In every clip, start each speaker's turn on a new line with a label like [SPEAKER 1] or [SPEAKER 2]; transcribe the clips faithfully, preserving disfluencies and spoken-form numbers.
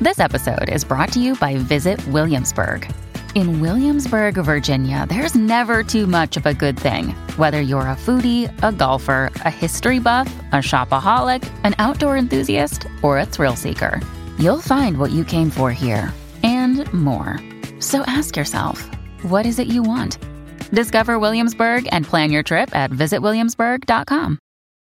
[SPEAKER 1] This episode is brought to you by Visit Williamsburg. In Williamsburg, Virginia, there's never too much of a good thing. Whether you're a foodie, a golfer, a history buff, a shopaholic, an outdoor enthusiast, or a thrill seeker, you'll find what you came for here and more. So ask yourself, what is it you want? Discover Williamsburg and plan your trip at visit williamsburg dot com.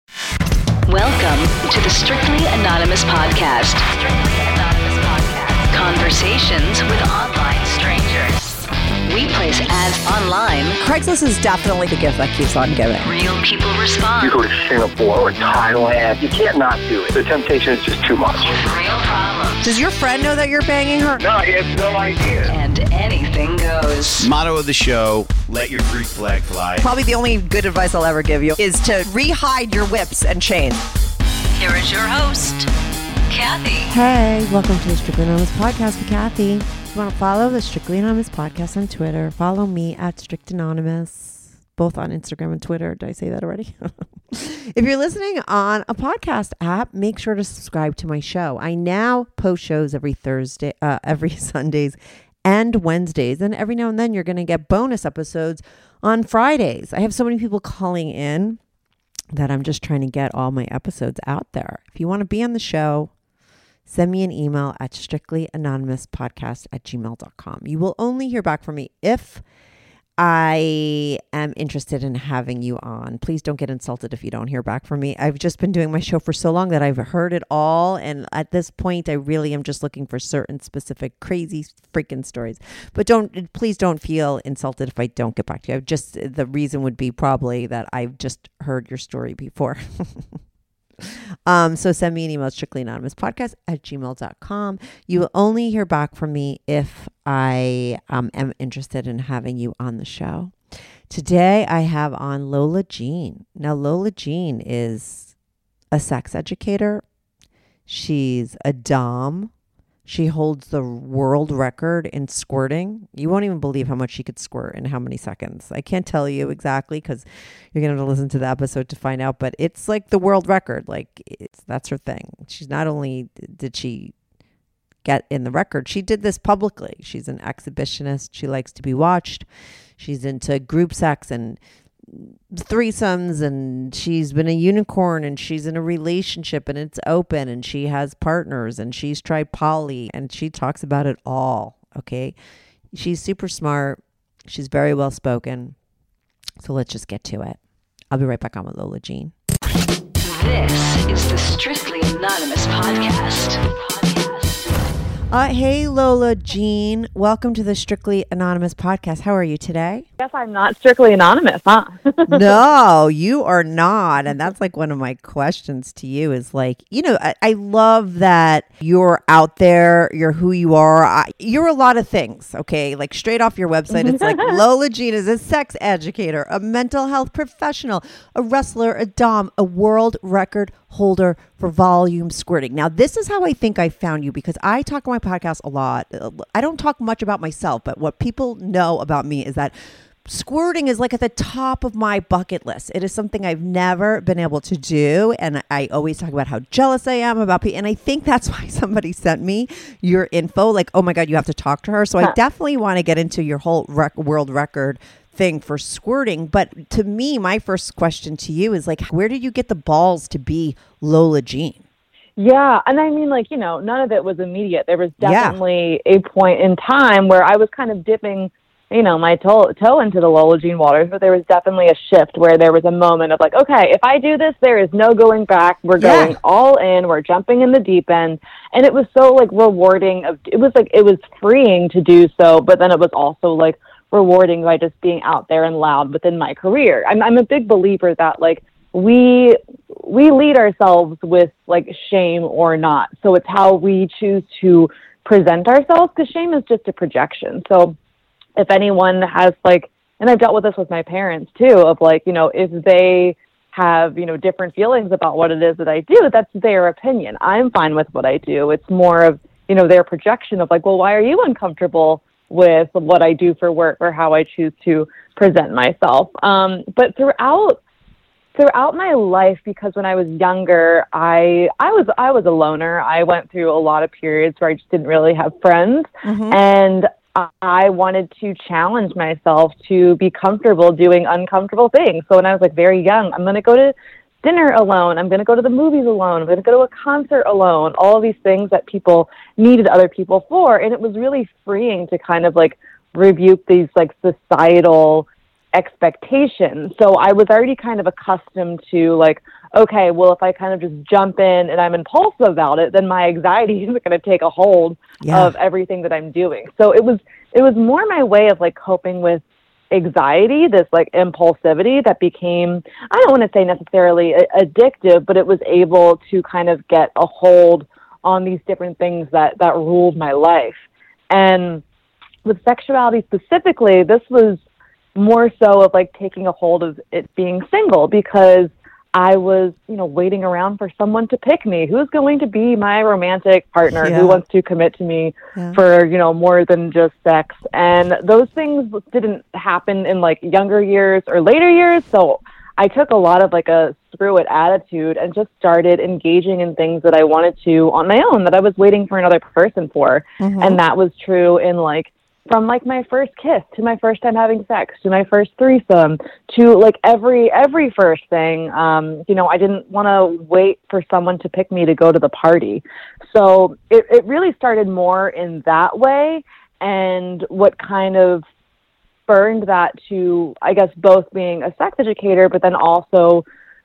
[SPEAKER 2] Welcome to the Strictly Anonymous Podcast. Strictly Anonymous Podcast. Conversations with online strangers. We place ads online.
[SPEAKER 3] Craigslist is definitely the gift that keeps on giving.
[SPEAKER 2] Real people respond.
[SPEAKER 4] You go to Singapore or Thailand, you can't not do it. The temptation is just too much.
[SPEAKER 2] With real problems.
[SPEAKER 3] Does your friend know that you're banging her?
[SPEAKER 4] No, he has no idea.
[SPEAKER 2] And anything goes.
[SPEAKER 5] Motto of the show, let your freak flag fly.
[SPEAKER 3] Probably the only good advice I'll ever give you is to re-hide your whips and chains.
[SPEAKER 2] Here is your host, Kathy.
[SPEAKER 6] Hey, welcome to the Strictly Anonymous Podcast with Kathy. If you want to follow the Strictly Anonymous Podcast on Twitter, follow me at Strict Anonymous, both on Instagram and Twitter. Did I say that already? If you're listening on a podcast app, make sure to subscribe to my show. I now post shows every Thursday, uh, every Sundays and Wednesdays. And every now and then you're going to get bonus episodes on Fridays. I have so many people calling in that I'm just trying to get all my episodes out there. If you want to be on the show, send me an email at strictlyanonymouspodcast at gmail dot com. You will only hear back from me if I am interested in having you on. Please don't get insulted if you don't hear back from me. I've just been doing my show for so long that I've heard it all. And at this point, I really am just looking for certain specific crazy freaking stories. But don't, please don't feel insulted if I don't get back to you. I've just, the reason would be probably that I've just heard your story before. Um, so send me an email, strictlyanonymouspodcast at gmail dot com. You will only hear back from me if I um, am interested in having you on the show. Today I have on Lola Jean. Now Lola Jean is a sex educator. She's a dom. She holds the world record in squirting. You won't even believe how much she could squirt in how many seconds. I can't tell you exactly because you're going to have to listen to the episode to find out. But it's like the world record. Like it's that's her thing. She's not only did she get in the record, she did this publicly. She's an exhibitionist. She likes to be watched. She's into group sex and threesomes, and she's been a unicorn, and she's in a relationship and it's open, and she has partners, and she's tried poly, and she talks about it all. Okay. She's super smart. She's very well spoken. So let's just get to it. I'll be right back on with Lola Jean.
[SPEAKER 2] This is the Strictly Anonymous Podcast.
[SPEAKER 6] Uh, hey, Lola Jean. Welcome to the Strictly Anonymous Podcast. How are you today?
[SPEAKER 7] Guess I'm not strictly anonymous, huh?
[SPEAKER 6] No, you are not. And that's like one of my questions to you is like, you know, I, I love that you're out there. You're who you are. I, you're a lot of things. Okay. Like straight off your website, it's like Lola Jean is a sex educator, a mental health professional, a wrestler, a dom, a world record holder for volume squirting. Now, this is how I think I found you because I talk on my podcast a lot. I don't talk much about myself, but what people know about me is that squirting is like at the top of my bucket list. It is something I've never been able to do. And I always talk about how jealous I am about people. And I think that's why somebody sent me your info. Like, oh my God, you have to talk to her. So I definitely want to get into your whole rec- world record thing for squirting. But to me, my first question to you is like, where did you get the balls to be Lola Jean?
[SPEAKER 7] Yeah. And I mean, like, you know, none of it was immediate. There was definitely
[SPEAKER 6] yeah.
[SPEAKER 7] a point in time where I was kind of dipping, you know, my toe, toe into the Lola Jean waters, but there was definitely a shift where there was a moment of like, okay, if I do this, there is no going back. We're
[SPEAKER 6] yeah.
[SPEAKER 7] going all in. We're jumping in the deep end. And it was so like rewarding. Of, it was like, it was freeing to do so, but then it was also like rewarding by just being out there and loud within my career. I'm, I'm a big believer that like we, we lead ourselves with like shame or not. So it's how we choose to present ourselves, because shame is just a projection. So if anyone has like, and I've dealt with this with my parents too, of like, you know, if they have, you know, different feelings about what it is that I do, that's their opinion. I'm fine with what I do. It's more of, you know, their projection of like, well, why are you uncomfortable with what I do for work or how I choose to present myself? Um, but throughout throughout my life, because when I was younger, I I was I was a loner. I went through a lot of periods where I just didn't really have friends,
[SPEAKER 6] Mm-hmm.
[SPEAKER 7] and I wanted to challenge myself to be comfortable doing uncomfortable things. So when I was like very young, I'm going to go to dinner alone. I'm going to go to the movies alone. I'm going to go to a concert alone. All of these things that people needed other people for, and it was really freeing to kind of like rebuke these like societal expectations. So I was already kind of accustomed to like, okay, well, if I kind of just jump in and I'm impulsive about it, then my anxiety is going to take a hold
[SPEAKER 6] Yeah.
[SPEAKER 7] of everything that I'm doing. So it was, it was more my way of like coping with anxiety, this like impulsivity that became, I don't want to say necessarily a- addictive, but it was able to kind of get a hold on these different things that, that ruled my life. And with sexuality specifically, this was more so of like taking a hold of it being single, because I was, you know, waiting around for someone to pick me. Who's going to be my romantic partner?
[SPEAKER 6] Yeah.
[SPEAKER 7] Who wants to commit to me
[SPEAKER 6] Yeah.
[SPEAKER 7] for, you know, more than just sex? And those things didn't happen in like younger years or later years. So I took a lot of like a screw it attitude and just started engaging in things that I wanted to on my own, that I was waiting for another person for.
[SPEAKER 6] Mhm.
[SPEAKER 7] And that was true in like, from like my first kiss to my first time having sex to my first threesome to like every every first thing. Um, you know, I didn't want to wait for someone to pick me to go to the party. So it, it really started more in that way. And what kind of burned that to, I guess, both being a sex educator, but then also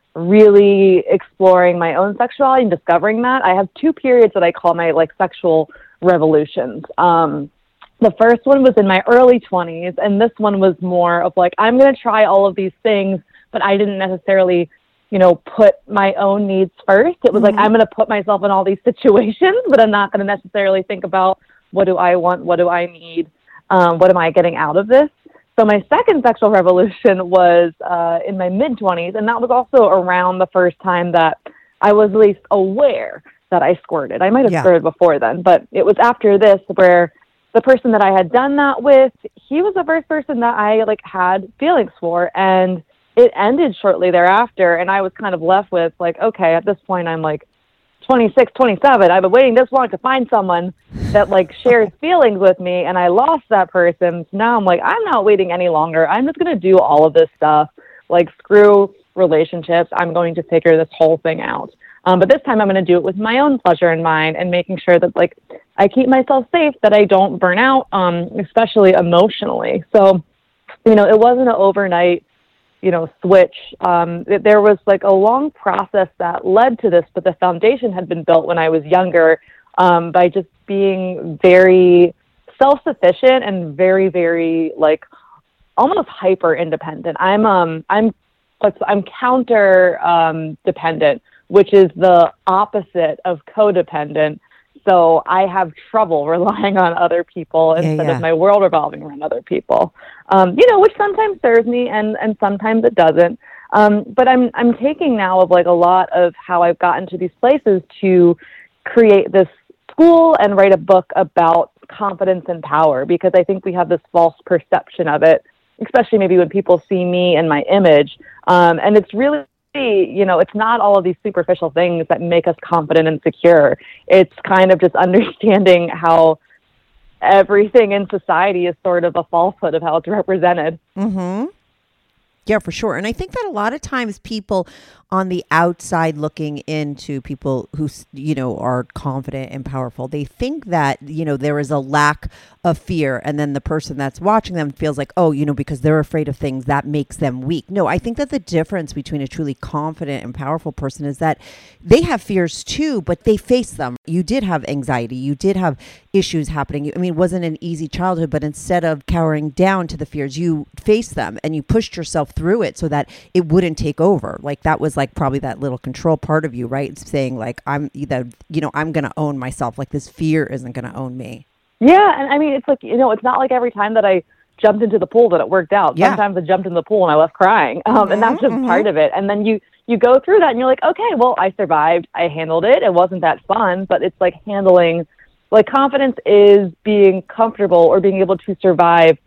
[SPEAKER 7] really exploring my own sexuality and discovering that. I have two periods that I call my like sexual revolutions. Um, The first one was in my early twenties, and this one was more of like, I'm going to try all of these things, but I didn't necessarily, you know, put my own needs first. It was
[SPEAKER 6] Mhm.
[SPEAKER 7] like, I'm going to put myself in all these situations, but I'm not going to necessarily think about what do I want, what do I need, um, what am I getting out of this? So my second sexual revolution was uh, in my mid-twenties, and that was also around the first time that I was at least aware that I squirted. I might have
[SPEAKER 6] Yeah.
[SPEAKER 7] squirted before then, but it was after this where the person that I had done that with, he was the first person that I like had feelings for, and it ended shortly thereafter. And I was kind of left with like, okay, at this point I'm like twenty-six, twenty-seven. I've been waiting this long to find someone that like shares feelings with me, and I lost that person. So now I'm like, I'm not waiting any longer. I'm just going to do all of this stuff. Like, screw relationships. I'm going to figure this whole thing out. Um, but this time I'm going to do it with my own pleasure in mind and making sure that like I keep myself safe, that I don't burn out, um, especially emotionally. So, you know, it wasn't an overnight, you know, switch. Um, it, there was like a long process that led to this, but the foundation had been built when I was younger, um, by just being very self-sufficient and very, very like almost hyper independent. I'm, um, I'm, I'm counter, um, dependent, which is the opposite of codependent. So I have trouble relying on other people
[SPEAKER 6] Yeah,
[SPEAKER 7] instead
[SPEAKER 6] yeah.
[SPEAKER 7] of my world revolving around other people. Um, you know, which sometimes serves me and, and sometimes it doesn't. Um, but I'm I'm taking now of like a lot of how I've gotten to these places to create this school and write a book about confidence and power, because I think we have this false perception of it, especially maybe when people see me and my image. Um, and it's really, you know, it's not all of these superficial things that make us confident and secure. It's kind of just understanding how everything in society is sort of a falsehood of how it's represented.
[SPEAKER 6] Mm-hmm. Yeah, for sure. And I think that a lot of times people on the outside looking into people who, you know, are confident and powerful, they think that, you know, there is a lack of fear. And then the person that's watching them feels like, oh, you know, because they're afraid of things, that makes them weak. No, I think that the difference between a truly confident and powerful person is that they have fears too, but they face them. You did have anxiety. You did have issues happening. I mean, it wasn't an easy childhood, but instead of cowering down to the fears, you faced them and you pushed yourself through it so that it wouldn't take over. Like that was like probably that little control part of you, right? It's saying like, I'm either, you know, I'm going to own myself. Like this fear isn't going to own me.
[SPEAKER 7] Yeah. And I mean, it's like, you know, it's not like every time that I jumped into the pool that it worked out.
[SPEAKER 6] Yeah.
[SPEAKER 7] Sometimes I jumped in the pool and I left crying. Um,
[SPEAKER 6] Mm-hmm,
[SPEAKER 7] and that's just
[SPEAKER 6] mm-hmm.
[SPEAKER 7] part of it. And then you, you go through that and you're like, okay, well, I survived. I handled it. It wasn't that fun, but it's like handling, like confidence is being comfortable or being able to survive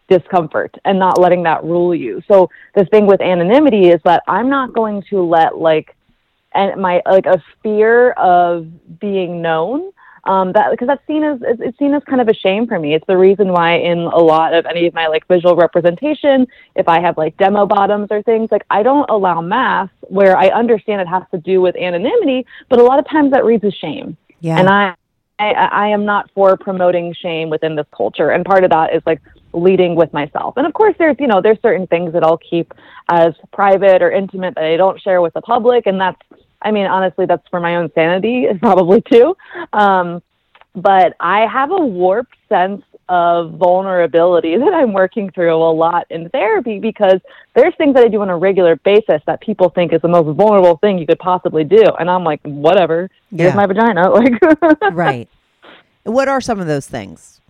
[SPEAKER 7] discomfort and not letting that rule you. So the thing with anonymity is that I'm not going to let like and my like a fear of being known um that because that's seen as it's seen as kind of a shame for me. It's the reason why in a lot of any of my like visual representation, if I have like demo bottoms or things, like I don't allow masks where I understand it has to do with anonymity, but a lot of times that reads as shame.
[SPEAKER 6] Yeah.
[SPEAKER 7] And I, I I am not for promoting shame within this culture, and part of that is like leading with myself. And of course there's you know there's certain things that I'll keep as private or intimate that I don't share with the public, and that's I mean honestly that's for my own sanity probably too. Um, but I have a warped sense of vulnerability that I'm working through a lot in therapy, because there's things that I do on a regular basis that people think is the most vulnerable thing you could possibly do, and I'm like, whatever, here's
[SPEAKER 6] Yeah.
[SPEAKER 7] my vagina. Like,
[SPEAKER 6] Right. What are some of those things?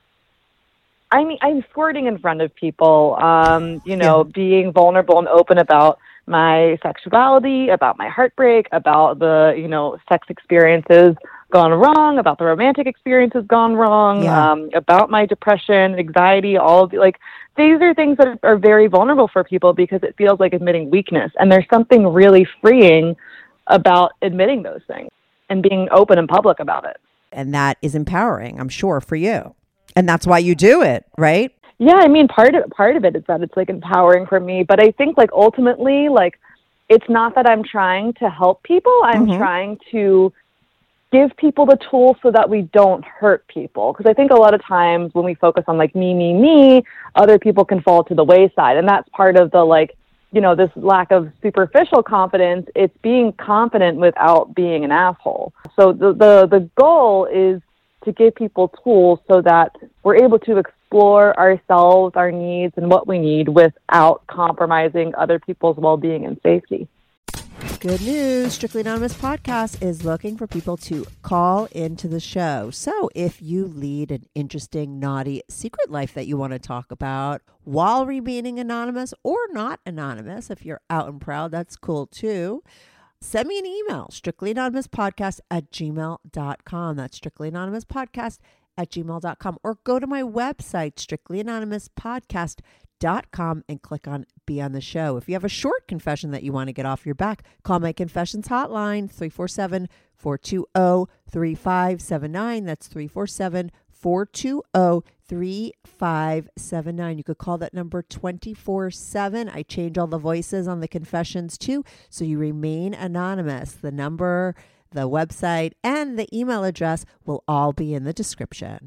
[SPEAKER 7] I mean, I'm squirting in front of people, um, you know,
[SPEAKER 6] Yeah.
[SPEAKER 7] being vulnerable and open about my sexuality, about my heartbreak, about the, you know, sex experiences gone wrong, about the romantic experiences gone wrong,
[SPEAKER 6] Yeah.
[SPEAKER 7] um, about my depression, anxiety, all of the, like, these are things that are very vulnerable for people because it feels like admitting weakness. And there's something really freeing about admitting those things and being open and public about it.
[SPEAKER 6] And that is empowering, I'm sure, for you. And that's why you do it, right?
[SPEAKER 7] Yeah, I mean, part of part of it is that it's like empowering for me, but I think like ultimately, like it's not that I'm trying to help people. I'm
[SPEAKER 6] Mhm.
[SPEAKER 7] trying to give people the tools so that we don't hurt people. Because I think a lot of times when we focus on like me, me, me, other people can fall to the wayside, and that's part of the like, you know, this lack of superficial confidence. It's being confident without being an asshole. So the the the goal is to give people tools so that we're able to explore ourselves, our needs, and what we need without compromising other people's well-being and safety.
[SPEAKER 6] Good news. Strictly Anonymous Podcast is looking for people to call into the show. So if you lead an interesting, naughty secret life that you want to talk about while remaining anonymous or not anonymous, if you're out and proud, that's cool too. Send me an email, strictlyanonymouspodcast at gmail dot com. That's strictlyanonymouspodcast at gmail dot com. Or go to my website, strictlyanonymouspodcast dot com, and click on Be on the Show. If you have a short confession that you want to get off your back, call my confessions hotline, three four seven, four two zero, three five seven nine. That's three four seven, four two zero, three five seven nine. You could call that number twenty-four seven. I change all the voices on the confessions too, so you remain anonymous. The number, the website, and the email address will all be in the description.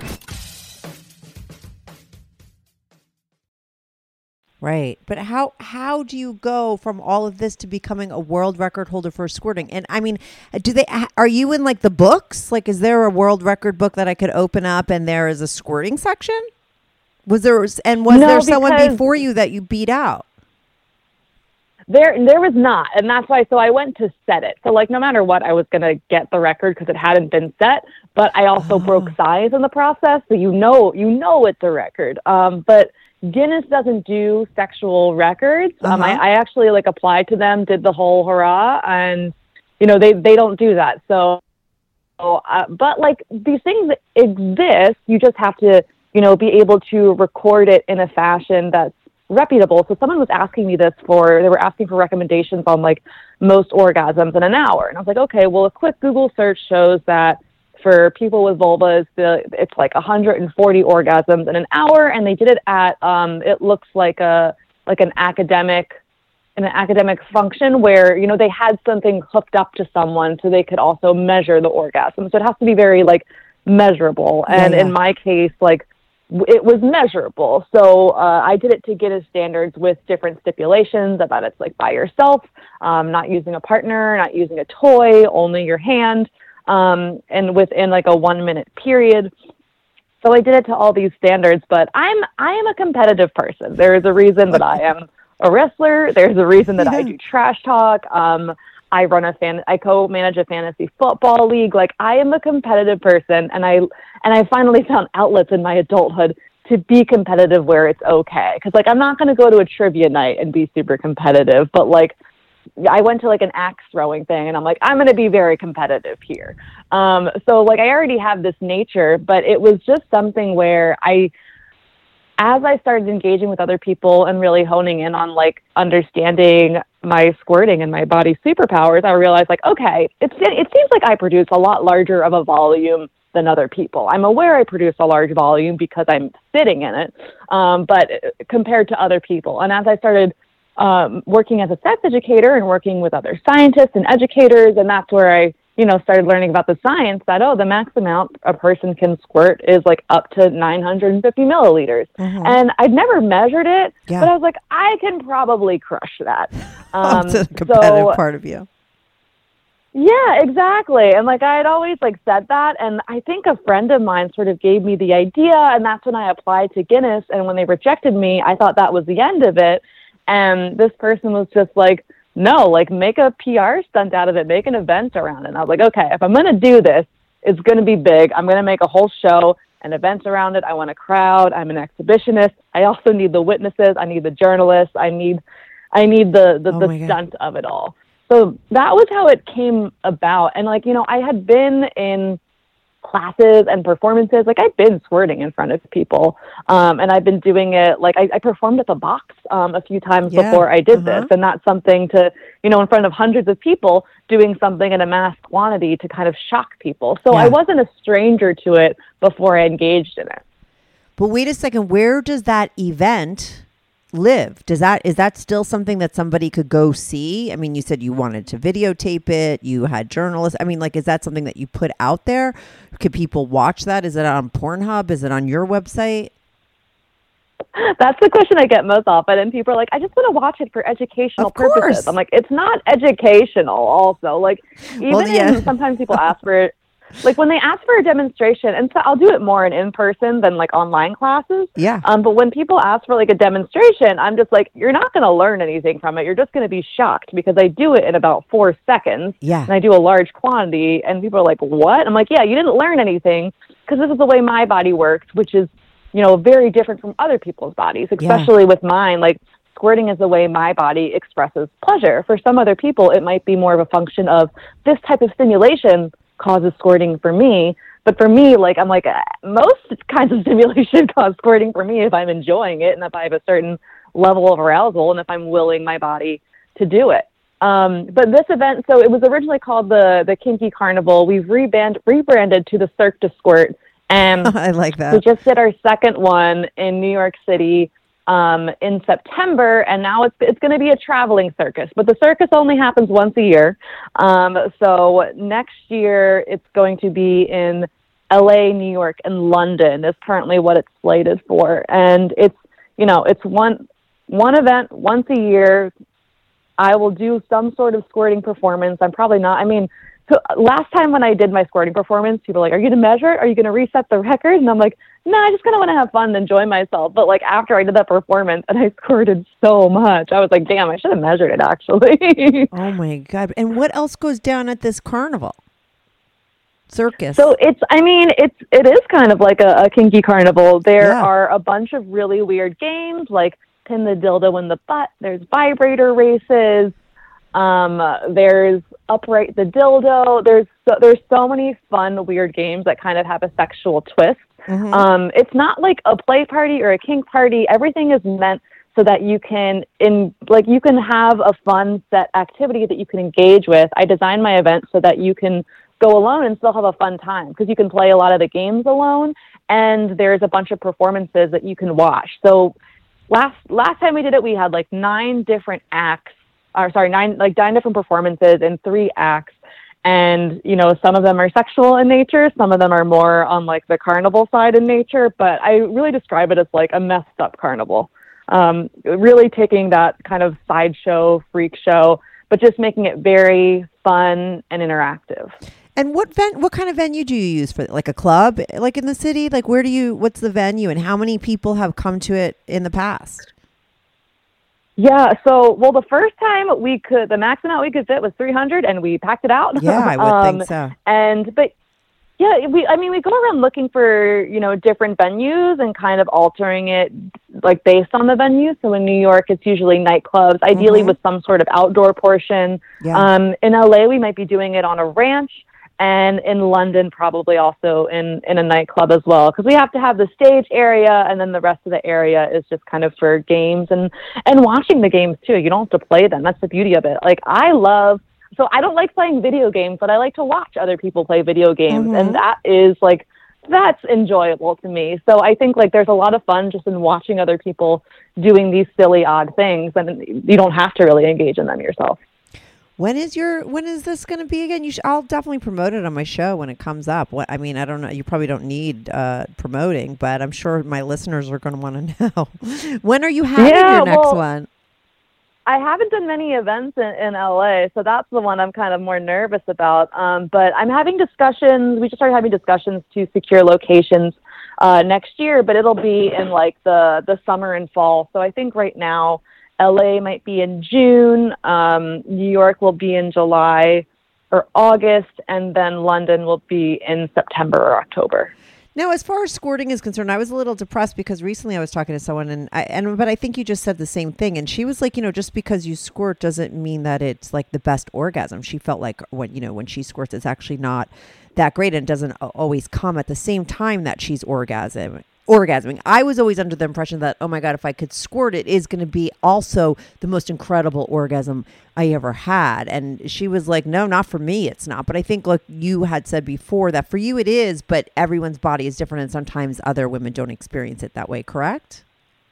[SPEAKER 6] Right. But how how do you go from all of this to becoming a world record holder for squirting? And I mean, do they are you in like the books? Like, is there a world record book that I could open up and there is a squirting section? Was there and was
[SPEAKER 7] No,
[SPEAKER 6] there someone
[SPEAKER 7] because-
[SPEAKER 6] before you that you beat out?
[SPEAKER 7] There, there was not, and that's why. So I went to set it. So like, no matter what, I was gonna get the record because it hadn't been set. But I also
[SPEAKER 6] Oh.
[SPEAKER 7] broke size in the process, so you know, you know, it's a record. Um, but Guinness doesn't do sexual records. Um,
[SPEAKER 6] Uh-huh.
[SPEAKER 7] I, I actually like applied to them, did the whole hurrah, and you know, they they don't do that. So, uh, but like these things exist. You just have to, you know, be able to record it in a fashion that's reputable. So someone was asking me this for, they were asking for recommendations on like most orgasms in an hour. And I was like, okay, well, a quick Google search shows that for people with vulvas, the, it's like one hundred forty orgasms in an hour. And they did it at, um, it looks like a, like an academic, in an academic function where, you know, they had something hooked up to someone so they could also measure the orgasm. So it has to be very like measurable. And
[SPEAKER 6] Yeah, yeah.
[SPEAKER 7] in my case, like, it was measurable. So uh, I did it to Guinness standards with different stipulations about it's like by yourself, um, not using a partner, not using a toy, only your hand, um, and within like a one minute period. So I did it to all these standards, but I'm, I am a competitive person. There is a reason that I am a wrestler. There's a reason that I do trash talk. Um, I run a fan, I co-manage a fantasy football league. Like I am a competitive person, and I, and I finally found outlets in my adulthood to be competitive where it's okay. Cause like, I'm not going to go to a trivia night and be super competitive, but like I went to like an axe throwing thing and I'm like, I'm going to be very competitive here. Um, so like, I already have this nature, but it was just something where I, as I started engaging with other people and really honing in on like understanding my squirting and my body superpowers, I realized like, okay, it's, it seems like I produce a lot larger of a volume than other people. I'm aware I produce a large volume because I'm sitting in it, um, but compared to other people. And as I started um, working as a sex educator and working with other scientists and educators, and that's where I, you know, started learning about the science that, oh, the max amount a person can squirt is like up to nine hundred fifty milliliters. Mm-hmm. And I'd never measured it, yeah. but I was like, I can probably crush that. Um,
[SPEAKER 6] That's a competitive
[SPEAKER 7] so,
[SPEAKER 6] part of you.
[SPEAKER 7] Yeah, exactly. And like I had always like said that, and I think a friend of mine sort of gave me the idea, and that's when I applied to Guinness. And when they rejected me, I thought that was the end of it. And this person was just like, no, like make a P R stunt out of it, make an event around it. And I was like, okay, if I'm going to do this, it's going to be big. I'm going to make a whole show, an event around it. I want a crowd. I'm an exhibitionist. I also need the witnesses. I need the journalists. I need, I need the, the,
[SPEAKER 6] oh
[SPEAKER 7] the stunt of it all. So that was how it came about. And like, you know, I had been in classes and performances, like I've been squirting in front of people. Um, and I've been doing it, like I, I performed at the box um, a few times yeah. before I did uh-huh. this. And that's something to, you know, in front of hundreds of people, doing something in a mass quantity to kind of shock people. So yeah. I wasn't a stranger to it before I engaged in it.
[SPEAKER 6] But wait a second, where does that event live? Does that, is that still something that somebody could go see? I mean, you said you wanted to videotape it, you had journalists. I mean, like, is that something that you put out there? Could people watch that? Is it on Pornhub? Is it on your website?
[SPEAKER 7] That's the question I get most often. And people are like, I just want to watch it for educational
[SPEAKER 6] of course.
[SPEAKER 7] purposes. I'm like, it's not educational also. Like, even
[SPEAKER 6] well, yeah.
[SPEAKER 7] in, sometimes people ask for it. Like when they ask for a demonstration, and so I'll do it more in in-person than like online classes.
[SPEAKER 6] Yeah.
[SPEAKER 7] Um, but when people ask for like a demonstration, I'm just like, you're not going to learn anything from it. You're just going to be shocked because I do it in about four seconds.
[SPEAKER 6] Yeah.
[SPEAKER 7] And I do a large quantity, and people are like, what? I'm like, yeah, you didn't learn anything because this is the way my body works, which is, you know, very different from other people's bodies, especially yeah. with mine. Like squirting is the way my body expresses pleasure. For some other people, it might be more of a function of this type of stimulation causes squirting for me. But for me, like, I'm like, uh, most kinds of stimulation cause squirting for me if I'm enjoying it and if I have a certain level of arousal and if I'm willing my body to do it. Um, but this event, so it was originally called the, the Kinky Carnival. We've reband, rebranded to the Cirque du Squirt. And
[SPEAKER 6] I like that.
[SPEAKER 7] We just did our second one in New York City um, in September, and now it's it's going to be a traveling circus. But the circus only happens once a year. Um, so next year it's going to be in L A, New York, and London is currently what it's slated for. And it's, you know, it's one one event once a year. I will do some sort of squirting performance. I'm probably not, I mean, so last time when I did my squirting performance, people were like, are you going to measure? Are you going to reset the record? And I'm like, no, I just kind of want to have fun and enjoy myself. But like after I did that performance and I squirted so much, I was like, damn, I should have measured it actually.
[SPEAKER 6] Oh my God. And what else goes down at this carnival? Circus.
[SPEAKER 7] So it's, I mean, it's, it is kind of like a, a kinky carnival. There
[SPEAKER 6] yeah.
[SPEAKER 7] are a bunch of really weird games like pin the dildo in the butt. There's vibrator races. Um, there's upright the dildo. There's so, there's so many fun, weird games that kind of have a sexual twist. Mm-hmm. Um, it's not like a play party or a kink party. Everything is meant so that you can in like you can have a fun set activity that you can engage with. I designed my event so that you can go alone and still have a fun time because you can play a lot of the games alone, and there's a bunch of performances that you can watch. So last last time we did it, we had like nine different acts. Or sorry, nine like nine different performances and three acts. And, you know, some of them are sexual in nature. Some of them are more on like the carnival side in nature. But I really describe it as like a messed up carnival. Um, really taking that kind of sideshow, freak show, but just making it very fun and interactive.
[SPEAKER 6] And what ven- what kind of venue do you use for like a club, like in the city? Like where do you, what's the venue and how many people have come to it in the past?
[SPEAKER 7] Yeah, so, well, the first time we could, the max amount we could fit was three hundred, and we packed it out.
[SPEAKER 6] Yeah, I would um, think so.
[SPEAKER 7] And, but, yeah, we, I mean, we go around looking for, you know, different venues and kind of altering it, like, based on the venue. So in New York, it's usually nightclubs, ideally mm-hmm. with some sort of outdoor portion.
[SPEAKER 6] Yeah.
[SPEAKER 7] Um, in L A, we might be doing it on a ranch. and in London, probably also in, in a nightclub as well, because we have to have the stage area, and then the rest of the area is just kind of for games and, and watching the games too. You don't have to play them. That's the beauty of it. Like, I love, so I don't like playing video games, but I like to watch other people play video games. Mm-hmm. And that is like, that's enjoyable to me. So I think like there's a lot of fun just in watching other people doing these silly, odd things, and you don't have to really engage in them yourself.
[SPEAKER 6] When is your when is this going to be again? You sh- I'll definitely promote it on my show when it comes up. What I mean, I don't know. You probably don't need uh, promoting, but I'm sure my listeners are going to want to know. When are you having
[SPEAKER 7] yeah,
[SPEAKER 6] your next
[SPEAKER 7] well,
[SPEAKER 6] one?
[SPEAKER 7] I haven't done many events in, in L A, so that's the one I'm kind of more nervous about. Um, but I'm having discussions. We just started having discussions to secure locations uh, next year, but it'll be in like the the summer and fall. So I think right now, L A might be in June, um, New York will be in July or August, and then London will be in September or October.
[SPEAKER 6] Now, as far as squirting is concerned, I was a little depressed because recently I was talking to someone, and I, and but I think you just said the same thing. And she was like, you know, just because you squirt doesn't mean that it's like the best orgasm. She felt like when you know when she squirts, it's actually not that great, and doesn't always come at the same time that she's orgasm. orgasming. I was always under the impression that, oh my God, if I could squirt, it is going to be also the most incredible orgasm I ever had. And she was like, no, not for me. It's not. But I think, like you had said before, that for you it is, but everyone's body is different. And sometimes other women don't experience it that way. Correct?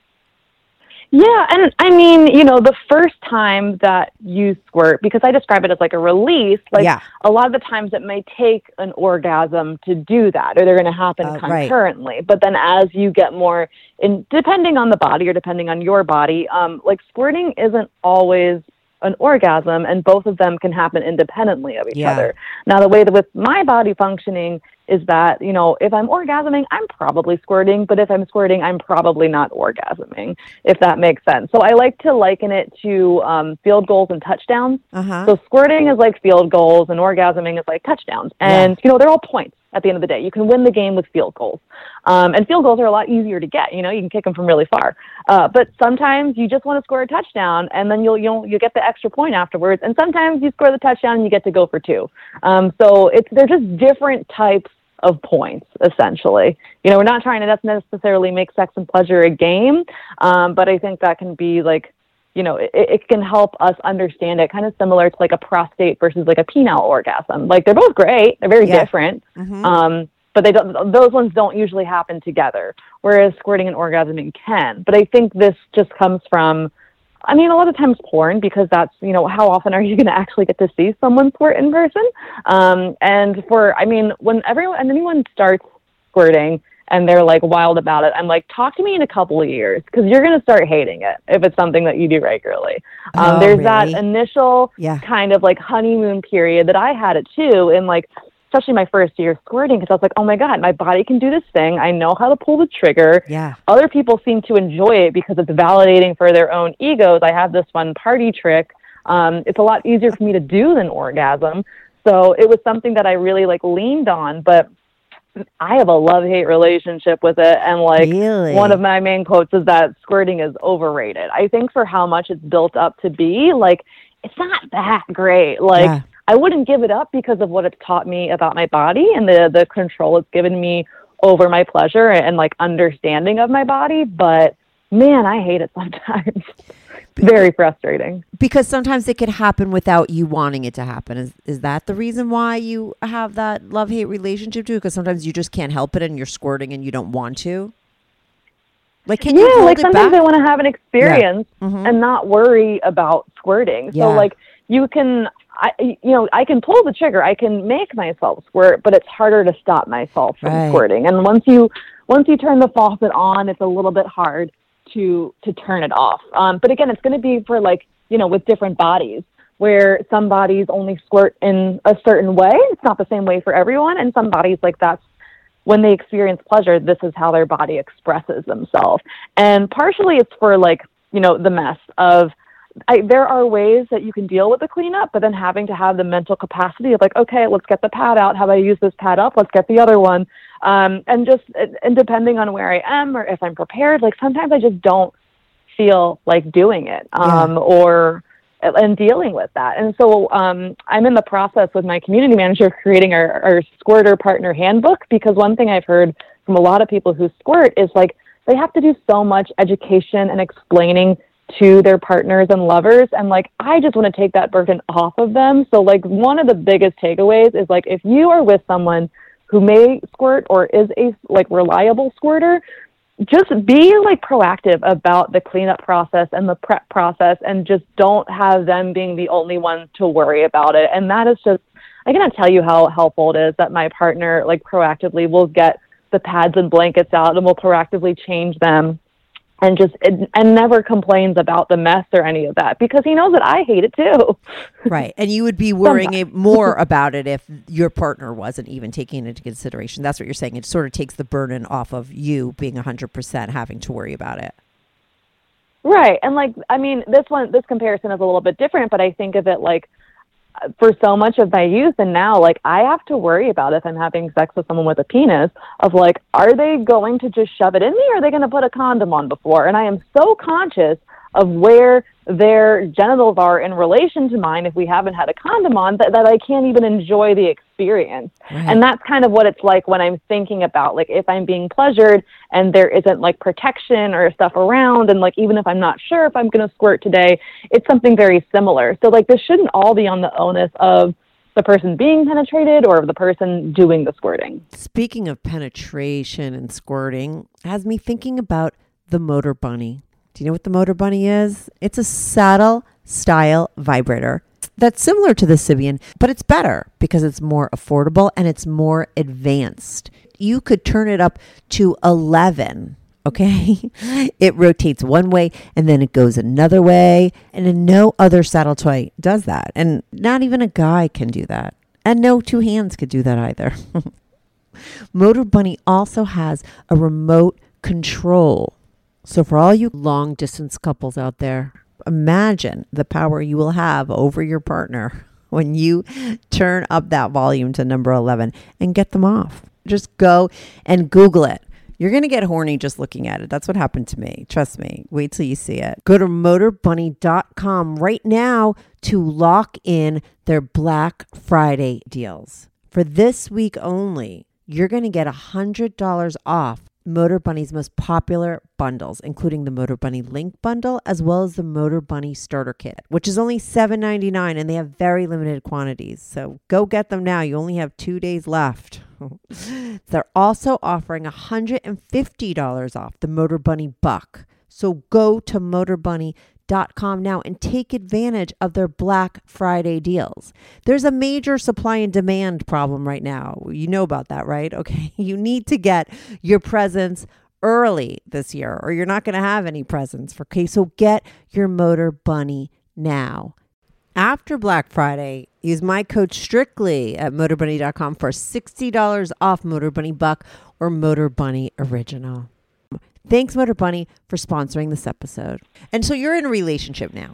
[SPEAKER 7] Yeah, and I mean, you know, the first time that you squirt, because I describe it as like a release, like yeah. a lot of the times it may take an orgasm to do that, or they're going to happen uh, concurrently. Right. But then as you get more, in, depending on the body or depending on your body, um, like squirting isn't always an orgasm, and both of them can happen independently of each yeah. other. Now, the way that with my body functioning is that, you know, if I'm orgasming, I'm probably squirting, but if I'm squirting, I'm probably not orgasming, if that makes sense. So I like to liken it to um, field goals and touchdowns. Uh-huh. So squirting is like field goals and orgasming is like touchdowns. And, yeah. you know, they're all points at the end of the day. You can win the game with field goals. Um, and field goals are a lot easier to get. You know, you can kick them from really far. Uh, but sometimes you just want to score a touchdown, and then you'll you'll you get the extra point afterwards. And sometimes you score the touchdown and you get to go for two. Um, so it's they're just different types of points, essentially. You know, we're not trying to necessarily make sex and pleasure a game, um, but I think that can be like, you know, it, it can help us understand it, kind of similar to like a prostate versus like a penile orgasm. Like they're both great, they're very yeah. different, mm-hmm. um, but they don't. Those ones don't usually happen together, whereas squirting and orgasming can. But I think this just comes from, I mean, a lot of times porn, because that's, you know, how often are you going to actually get to see someone squirt in person? Um, and for, I mean, when everyone, and anyone starts squirting and they're like wild about it, I'm like, talk to me in a couple of years, because you're going to start hating it if it's something that you do regularly. Um,
[SPEAKER 6] oh,
[SPEAKER 7] there's
[SPEAKER 6] really?
[SPEAKER 7] that initial
[SPEAKER 6] yeah.
[SPEAKER 7] kind of like honeymoon period that I had it too. And like, especially my first year squirting, because I was like, oh my God, my body can do this thing. I know how to pull the trigger.
[SPEAKER 6] Yeah.
[SPEAKER 7] Other people seem to enjoy it because it's validating for their own egos. I have this fun party trick. Um, it's a lot easier for me to do than orgasm. So it was something that I really like leaned on, but I have a love-hate relationship with it. And like
[SPEAKER 6] really?
[SPEAKER 7] One of my main quotes is that squirting is overrated. I think for how much it's built up to be, like, it's not that great. Like, yeah. I wouldn't give it up because of what it's taught me about my body and the, the control it's given me over my pleasure and, and like understanding of my body. But man, I hate it sometimes. Very frustrating.
[SPEAKER 6] Because sometimes it can happen without you wanting it to happen. Is is that the reason why you have that love-hate relationship too? Because sometimes you just can't help it and you're squirting and you don't want to? Like, can
[SPEAKER 7] yeah,
[SPEAKER 6] you hold
[SPEAKER 7] like
[SPEAKER 6] it
[SPEAKER 7] sometimes
[SPEAKER 6] back?
[SPEAKER 7] I want to have an experience
[SPEAKER 6] yeah. mm-hmm.
[SPEAKER 7] and not worry about squirting.
[SPEAKER 6] Yeah.
[SPEAKER 7] So like you can, I, you know, I can pull the trigger, I can make myself squirt, but it's harder to stop myself from
[SPEAKER 6] right.
[SPEAKER 7] squirting. And once you, once you turn the faucet on, it's a little bit hard to, to turn it off. Um, but again, it's going to be for like, you know, with different bodies, where some bodies only squirt in a certain way. It's not the same way for everyone. And some bodies, like, that's when they experience pleasure, this is how their body expresses themselves. And partially it's for like, you know, the mess of, I, there are ways that you can deal with the cleanup, but then having to have the mental capacity of like, okay, let's get the pad out. How do I use this pad up? Let's get the other one. Um, and just, and depending on where I am or if I'm prepared, like sometimes I just don't feel like doing it. Um, yeah. Or, and dealing with that. And so um, I'm in the process with my community manager creating our, our squirter partner handbook, because one thing I've heard from a lot of people who squirt is like they have to do so much education and explaining to their partners and lovers. And like, I just want to take that burden off of them. So like one of the biggest takeaways is like, if you are with someone who may squirt or is a like reliable squirter, just be like proactive about the cleanup process and the prep process, and just don't have them being the only ones to worry about it. And that is just, I cannot tell you how helpful it is that my partner like proactively will get the pads and blankets out and will proactively change them, and just, and never complains about the mess or any of that, because he knows that I hate it too.
[SPEAKER 6] Right. And you would be worrying more about it if your partner wasn't even taking it into consideration. That's what you're saying. It sort of takes the burden off of you being one hundred percent having to worry about it.
[SPEAKER 7] Right. And like, I mean, this one, this comparison is a little bit different, but I think of it like, for so much of my youth and now, like, I have to worry about if I'm having sex with someone with a penis of like, are they going to just shove it in me, or are they going to put a condom on before? And I am so conscious of where their genitals are in relation to mine if we haven't had a condom on, that, that I can't even enjoy the experience. Right. And that's kind of what it's like when I'm thinking about, like, if I'm being pleasured and there isn't like protection or stuff around, and like, even if I'm not sure if I'm going to squirt today, it's something very similar. So like, this shouldn't all be on the onus of the person being penetrated or of the person doing the squirting.
[SPEAKER 6] Speaking of penetration and squirting, has me thinking about the Motor Bunny. Do you know what the Motor Bunny is? It's a saddle style vibrator that's similar to the Sybian, but it's better because it's more affordable and it's more advanced. You could turn it up to eleven, okay? It rotates one way and then it goes another way, and no other saddle toy does that. And not even a guy can do that. And no two hands could do that either. Motor Bunny also has a remote control. So for all you long distance couples out there, imagine the power you will have over your partner when you turn up that volume to number eleven and get them off. Just go and Google it. You're going to get horny just looking at it. That's what happened to me. Trust me. Wait till you see it. Go to motor bunny dot com right now to lock in their Black Friday deals. For this week only, you're going to get one hundred dollars off Motor Bunny's most popular bundles, including the Motor Bunny Link Bundle, as well as the Motor Bunny Starter Kit, which is only seven ninety-nine, and they have very limited quantities. So go get them now. You only have two days left. They're also offering one hundred fifty dollars off the Motor Bunny Buck. So go to motor bunny dot com now and take advantage of their Black Friday deals. There's a major supply and demand problem right now. You know about that, right? Okay. You need to get your presents early this year or you're not going to have any presents. For, okay. So get your Motor Bunny now. After Black Friday, use my code STRICTLY at motor bunny dot com for sixty dollars off Motor Bunny Buck or Motor Bunny Original. Thanks, Motor Bunny, for sponsoring this episode. And so you're in a relationship now.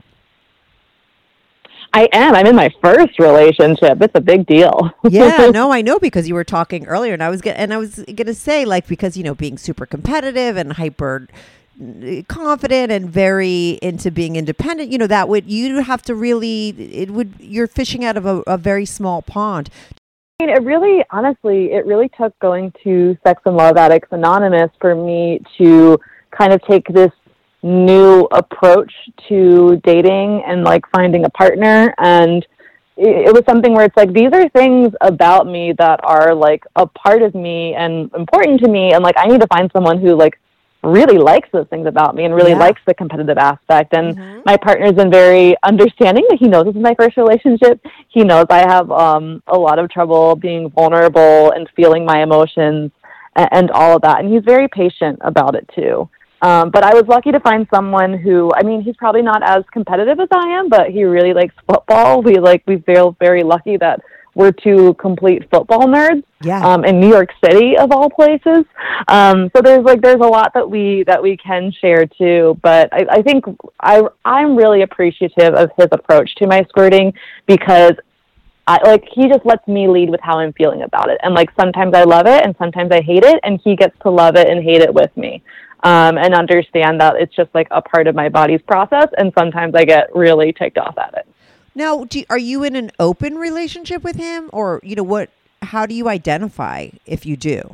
[SPEAKER 7] I am. I'm in my first relationship. It's a big deal.
[SPEAKER 6] Yeah, no, I know, because you were talking earlier, and I was get, and I was going to say, like, because, you know, being super competitive and hyper confident and very into being independent, you know, that would, you have to really, it would, you're fishing out of a, a very small pond.
[SPEAKER 7] I mean, it really, honestly, it really took going to Sex and Love Addicts Anonymous for me to kind of take this new approach to dating and like finding a partner. And it, it was something where it's like, these are things about me that are like a part of me and important to me. And like, I need to find someone who like really likes those things about me and really yeah. likes the competitive aspect. And mm-hmm. my partner's been very understanding. That he knows this is my first relationship. He knows I have um, a lot of trouble being vulnerable and feeling my emotions and, and all of that. And he's very patient about it too. Um, but I was lucky to find someone who, I mean, he's probably not as competitive as I am, but he really likes football. We like, we feel very lucky that we're two complete football nerds.
[SPEAKER 6] Yeah.
[SPEAKER 7] Um, in New York City of all places. Um, so there's like, there's a lot that we, that we can share too. But I, I think I, I'm really appreciative of his approach to my squirting, because I, like, he just lets me lead with how I'm feeling about it. And like, sometimes I love it and sometimes I hate it, and he gets to love it and hate it with me. um, and understand that it's just like a part of my body's process. And sometimes I get really ticked off at it.
[SPEAKER 6] Now, do, are you in an open relationship with him, or, you know, what, how do you identify if you do?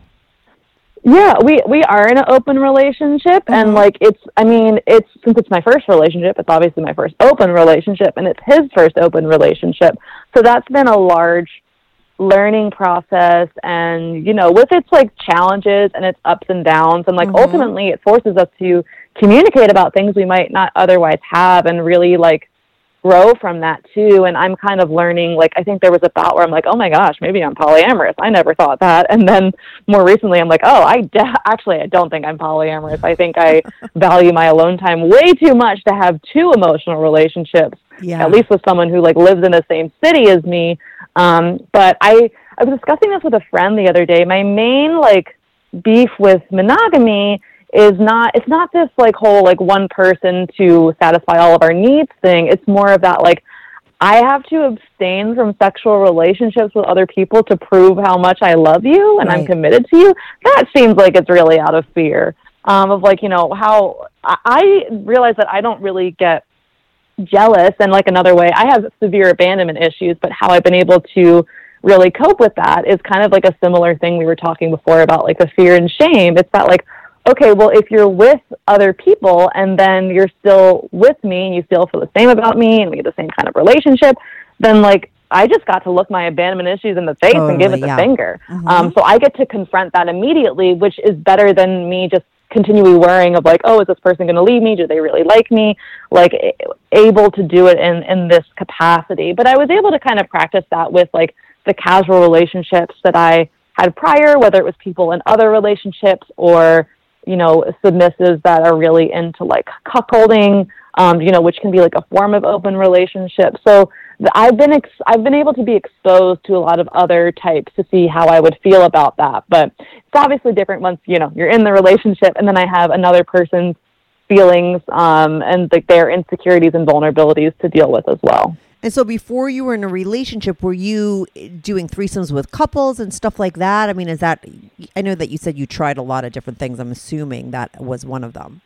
[SPEAKER 7] Yeah, we, we are in an open relationship, mm-hmm. and like it's, I mean, it's, since it's my first relationship, it's obviously my first open relationship, and it's his first open relationship. So that's been a large learning process, and, you know, with its like challenges and its ups and downs, and like mm-hmm. ultimately it forces us to communicate about things we might not otherwise have, and really like grow from that too. And I'm kind of learning, like, I think there was a thought where I'm like, oh my gosh, maybe I'm polyamorous. I never thought that. And then more recently, I'm like, oh, I de- actually, I don't think I'm polyamorous. I think I value my alone time way too much to have two emotional relationships, yeah. at least with someone who like lives in the same city as me. Um, but I, I was discussing this with a friend the other day. My main like beef with monogamy is not, it's not this like whole like one person to satisfy all of our needs thing. It's more of that like, I have to abstain from sexual relationships with other people to prove how much I love you and right. I'm committed to you. That seems like it's really out of fear um, of like, you know, how I realize that I don't really get jealous. And like another way, I have severe abandonment issues, but how I've been able to really cope with that is kind of like a similar thing we were talking before about like the fear and shame. It's that like, okay, well, if you're with other people and then you're still with me and you still feel the same about me and we have the same kind of relationship, then like I just got to look my abandonment issues in the face totally, and give it the yeah. finger. Mm-hmm. Um, so I get to confront that immediately, which is better than me just continually worrying of like, oh, is this person going to leave me? Do they really like me? Like able to do it in, in this capacity. But I was able to kind of practice that with like the casual relationships that I had prior, whether it was people in other relationships or you know, submissives that are really into like cuckolding, um, you know, which can be like a form of open relationship. So the, I've been ex- I've been able to be exposed to a lot of other types to see how I would feel about that. But it's obviously different once, you know, you're in the relationship and then I have another person's feelings um, and like their insecurities and vulnerabilities to deal with as well.
[SPEAKER 6] And so before you were in a relationship, were you doing threesomes with couples and stuff like that? I mean, is that, I know that you said you tried a lot of different things. I'm assuming that was one of them.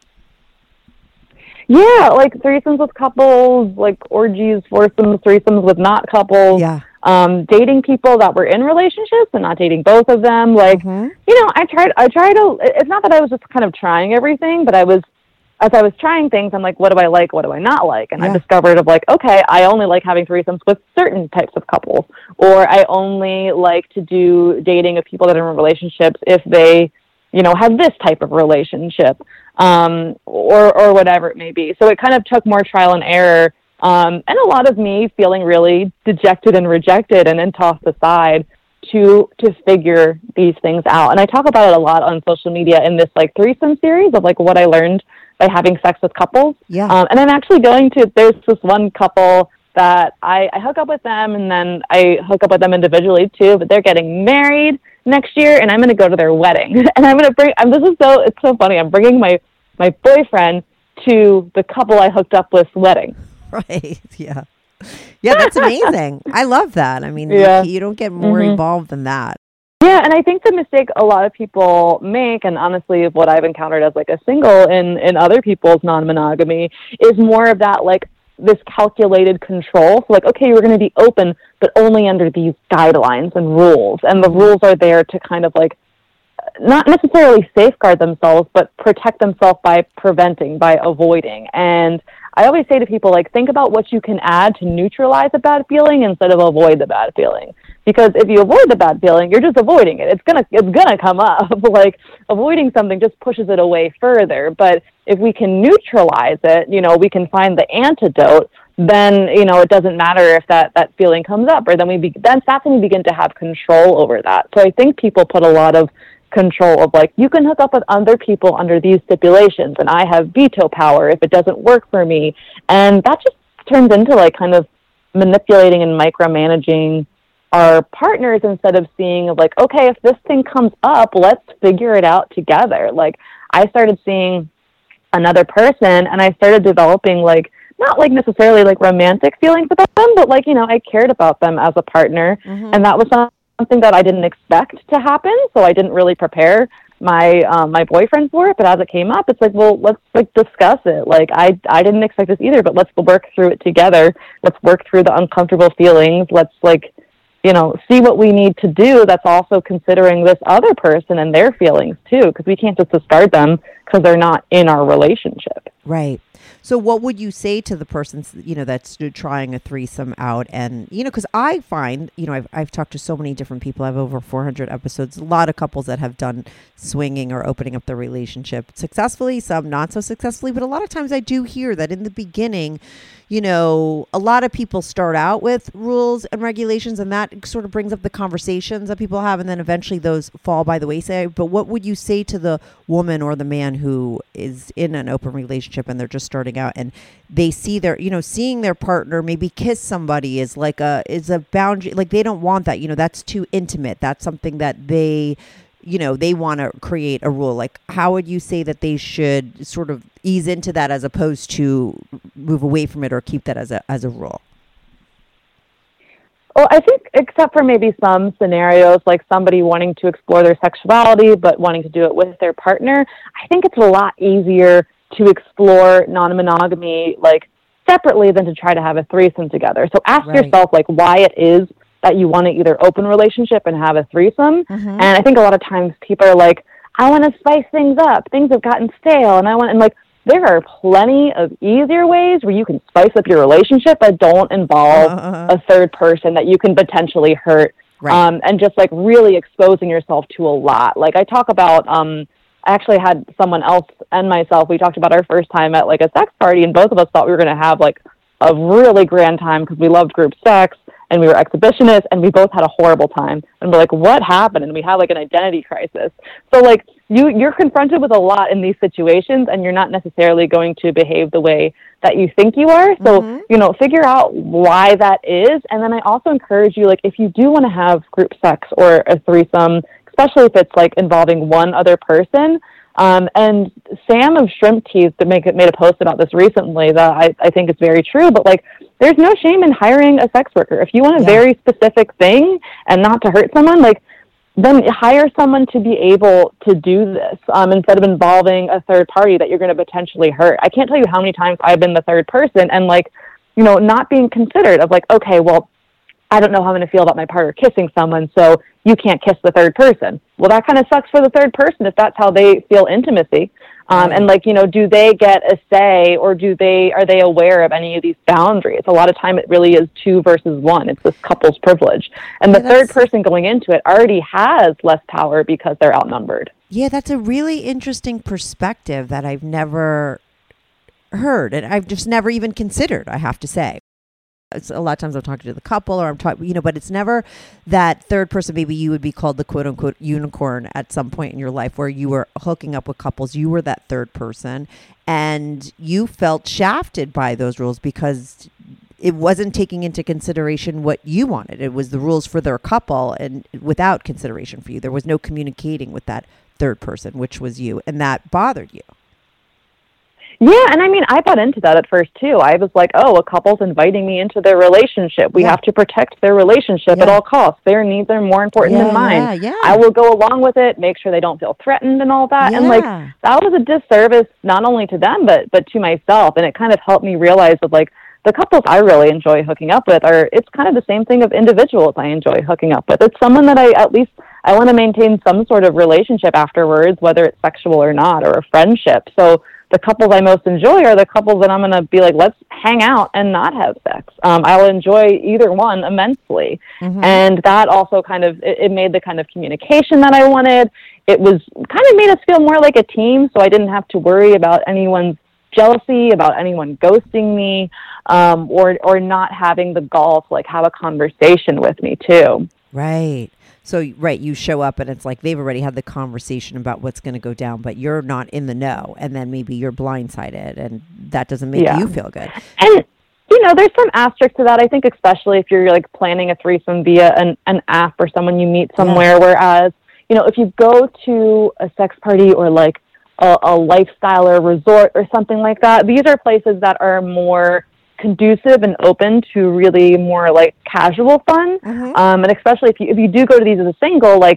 [SPEAKER 7] Yeah, like threesomes with couples, like orgies, foursomes, threesomes with not couples.
[SPEAKER 6] Yeah.
[SPEAKER 7] Um, dating people that were in relationships and not dating both of them. Like, mm-hmm. you know, I tried, I tried to, it's not that I was just kind of trying everything, but I was, as I was trying things, I'm like, what do I like? What do I not like? And yeah. I discovered of like, okay, I only like having threesomes with certain types of couples, or I only like to do dating of people that are in relationships if they, you know, have this type of relationship, um, or, or whatever it may be. So it kind of took more trial and error, um, and a lot of me feeling really dejected and rejected and then tossed aside to, to figure these things out. And I talk about it a lot on social media in this like threesome series of like what I learned by having sex with couples.
[SPEAKER 6] Yeah.
[SPEAKER 7] Um, and I'm actually going to, there's this one couple that I, I hook up with them and then I hook up with them individually too, but they're getting married next year and I'm going to go to their wedding. And I'm going to bring, I'm, this is so, it's so funny. I'm bringing my, my boyfriend to the couple I hooked up with's wedding.
[SPEAKER 6] Right. Yeah. Yeah. That's amazing. I love that. I mean,
[SPEAKER 7] yeah.
[SPEAKER 6] you don't get more
[SPEAKER 7] mm-hmm.
[SPEAKER 6] involved than that.
[SPEAKER 7] Yeah, and I think the mistake a lot of people make, and honestly what I've encountered as like a single in, in other people's non-monogamy, is more of that like this calculated control. So like, okay, we're going to be open, but only under these guidelines and rules. And the rules are there to kind of like, not necessarily safeguard themselves, but protect themselves by preventing, by avoiding. And I always say to people, like, think about what you can add to neutralize a bad feeling instead of avoid the bad feeling. Because if you avoid the bad feeling, you're just avoiding it. It's gonna, it's gonna come up. Like, avoiding something just pushes it away further. But if we can neutralize it, you know, we can find the antidote, then, you know, it doesn't matter if that, that feeling comes up, or then we, be, then that's when we begin to have control over that. So I think people put a lot of control of like, you can hook up with other people under these stipulations and I have veto power if it doesn't work for me. And that just turns into like kind of manipulating and micromanaging our partners instead of seeing like, okay, if this thing comes up, let's figure it out together. Like I started seeing another person and I started developing like, not like necessarily like romantic feelings about them, but like, you know, I cared about them as a partner. Mm-hmm. And that was something something that I didn't expect to happen, so I didn't really prepare my um, my boyfriend for it, but as it came up, it's like, well, let's like discuss it. Like I I didn't expect this either, but let's work through it together. Let's work through the uncomfortable feelings. Let's like, you know, see what we need to do. That's also considering this other person and their feelings too, because we can't just discard them because they're not in our relationship.
[SPEAKER 6] Right. So what would you say to the person, you know, that's trying a threesome out? And, you know, because I find, you know, I've, I've talked to so many different people. I have over four hundred episodes, a lot of couples that have done swinging or opening up their relationship successfully, some not so successfully. But a lot of times I do hear that in the beginning, you know, a lot of people start out with rules and regulations, and that sort of brings up the conversations that people have, and then eventually those fall by the wayside. But what would you say to the woman or the man who is in an open relationship and they're just starting out and they see their, you know, seeing their partner maybe kiss somebody is like a, is a boundary, like they don't want that, you know, that's too intimate. That's something that they, you know, they want to create a rule. Like, how would you say that they should sort of ease into that as opposed to move away from it or keep that as a as a rule?
[SPEAKER 7] Well, I think except for maybe some scenarios like somebody wanting to explore their sexuality but wanting to do it with their partner, I think it's a lot easier to explore non-monogamy like separately than to try to have a threesome together. So ask
[SPEAKER 6] Right.
[SPEAKER 7] yourself like why it is that you want to either open relationship and have a threesome.
[SPEAKER 6] Mm-hmm.
[SPEAKER 7] And I think a lot of times people are like, I want to spice things up. Things have gotten stale. And I want, and like, there are plenty of easier ways where you can spice up your relationship that don't involve
[SPEAKER 6] Uh-huh.
[SPEAKER 7] a third person that you can potentially hurt.
[SPEAKER 6] Right.
[SPEAKER 7] Um, and just like really exposing yourself to a lot. Like I talk about, um, I actually had someone else and myself, we talked about our first time at like a sex party, and both of us thought we were going to have like a really grand time because we loved group sex. And we were exhibitionists, and we both had a horrible time. And we're like, what happened? And we had like an identity crisis. So like you, you're confronted with a lot in these situations, and you're not necessarily going to behave the way that you think you are. So,
[SPEAKER 6] Mm-hmm.
[SPEAKER 7] you know, figure out why that is. And then I also encourage you, like, if you do want to have group sex or a threesome, especially if it's like involving one other person, Um, and Sam of Shrimp Teas to make it made a post about this recently that I, I think is very true. But like, there's no shame in hiring a sex worker. If you want a
[SPEAKER 6] Yeah.
[SPEAKER 7] very specific thing and not to hurt someone, like, then hire someone to be able to do this um, instead of involving a third party that you're going to potentially hurt. I can't tell you how many times I've been the third person and like, you know, not being considered of like, okay, well, I don't know how I'm going to feel about my partner kissing someone, so you can't kiss the third person. Well, that kind of sucks for the third person if that's how they feel intimacy. Um, and like, you know, do they get a say, or do they, are they aware of any of these boundaries? A lot of time it really is two versus one. It's this couple's privilege. And the
[SPEAKER 6] Yeah,
[SPEAKER 7] third
[SPEAKER 6] that's-
[SPEAKER 7] person going into it already has less power because they're outnumbered.
[SPEAKER 6] Yeah, that's a really interesting perspective that I've never heard, and I've just never even considered, I have to say. It's a lot of times I'm talking to the couple or I'm talking, you know, but it's never that third person. Maybe you would be called the quote unquote unicorn at some point in your life where you were hooking up with couples. You were that third person and you felt shafted by those rules because it wasn't taking into consideration what you wanted. It was the rules for their couple and without consideration for you. There was no communicating with that third person, which was you. And that bothered you.
[SPEAKER 7] Yeah, and I mean, I bought into that at first, too. I was like, oh, a couple's inviting me into their relationship. We
[SPEAKER 6] Yeah.
[SPEAKER 7] have to protect their relationship at
[SPEAKER 6] Yeah.
[SPEAKER 7] all costs. Their needs are more important
[SPEAKER 6] Yeah,
[SPEAKER 7] than mine.
[SPEAKER 6] yeah, yeah.
[SPEAKER 7] I will go along with it, make sure they don't feel threatened and all that. And, like,
[SPEAKER 6] Yeah.
[SPEAKER 7] that was a disservice not only to them, but, but to myself. And it kind of helped me realize that, like, the couples I really enjoy hooking up with are, it's kind of the same thing of individuals I enjoy hooking up with. It's someone that I, at least, I want to maintain some sort of relationship afterwards, whether it's sexual or not, or a friendship. So, the couples I most enjoy are the couples that I'm going to be like, let's hang out and not have sex. Um, I will enjoy either one immensely.
[SPEAKER 6] Mm-hmm.
[SPEAKER 7] And that also kind of, it, it made the kind of communication that I wanted. It was kind of made us feel more like a team, so I didn't have to worry about anyone's jealousy, about anyone ghosting me, um, or, or not having the gall to like have a conversation with me too.
[SPEAKER 6] Right. So, right, you show up and it's like they've already had the conversation about what's going to go down, but you're not in the know. And then maybe you're blindsided and that doesn't make
[SPEAKER 7] Yeah.
[SPEAKER 6] you feel good.
[SPEAKER 7] And, you know, there's some aspects to that. I think especially if you're like planning a threesome via an, an app or someone you meet somewhere, whereas, you know, if you go to a sex party or like a, a lifestyle or resort or something like that, these are places that are more conducive and open to really more like casual fun.
[SPEAKER 6] Mm-hmm.
[SPEAKER 7] Um, and especially if you, if you do go to these as a single, like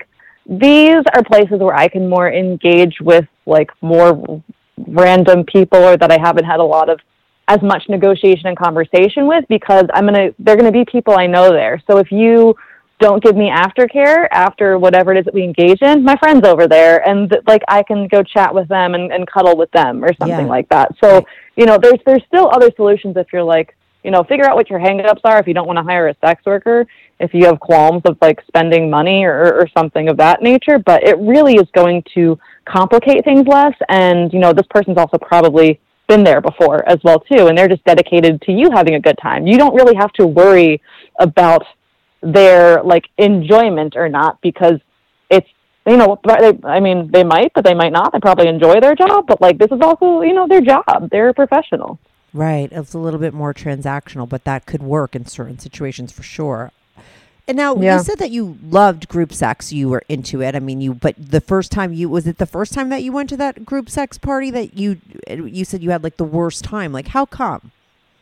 [SPEAKER 7] these are places where I can more engage with like more random people, or that I haven't had a lot of as much negotiation and conversation with, because I'm gonna they're gonna be people I know there. So if you don't give me aftercare after whatever it is that we engage in, my friend's over there, and like I can go chat with them and, and cuddle with them or something
[SPEAKER 6] Yeah.
[SPEAKER 7] like that. So, you know, there's there's still other solutions if you're like, you know, figure out what your hang-ups are if you don't want to hire a sex worker, if you have qualms of like spending money or, or something of that nature. But it really is going to complicate things less. And, you know, this person's also probably been there before as well too, and they're just dedicated to you having a good time. You don't really have to worry about their like enjoyment or not, because it's, you know, they, I mean, they might, but they might not. They probably enjoy their job, but like this is also, you know, their job. They're a professional.
[SPEAKER 6] Right. It's a little bit more transactional, but that could work in certain situations for sure. And now
[SPEAKER 7] Yeah.
[SPEAKER 6] you said that you loved group sex. You were into it. I mean, you, but the first time you, was it the first time that you went to that group sex party that you, you said you had like the worst time? Like, how come?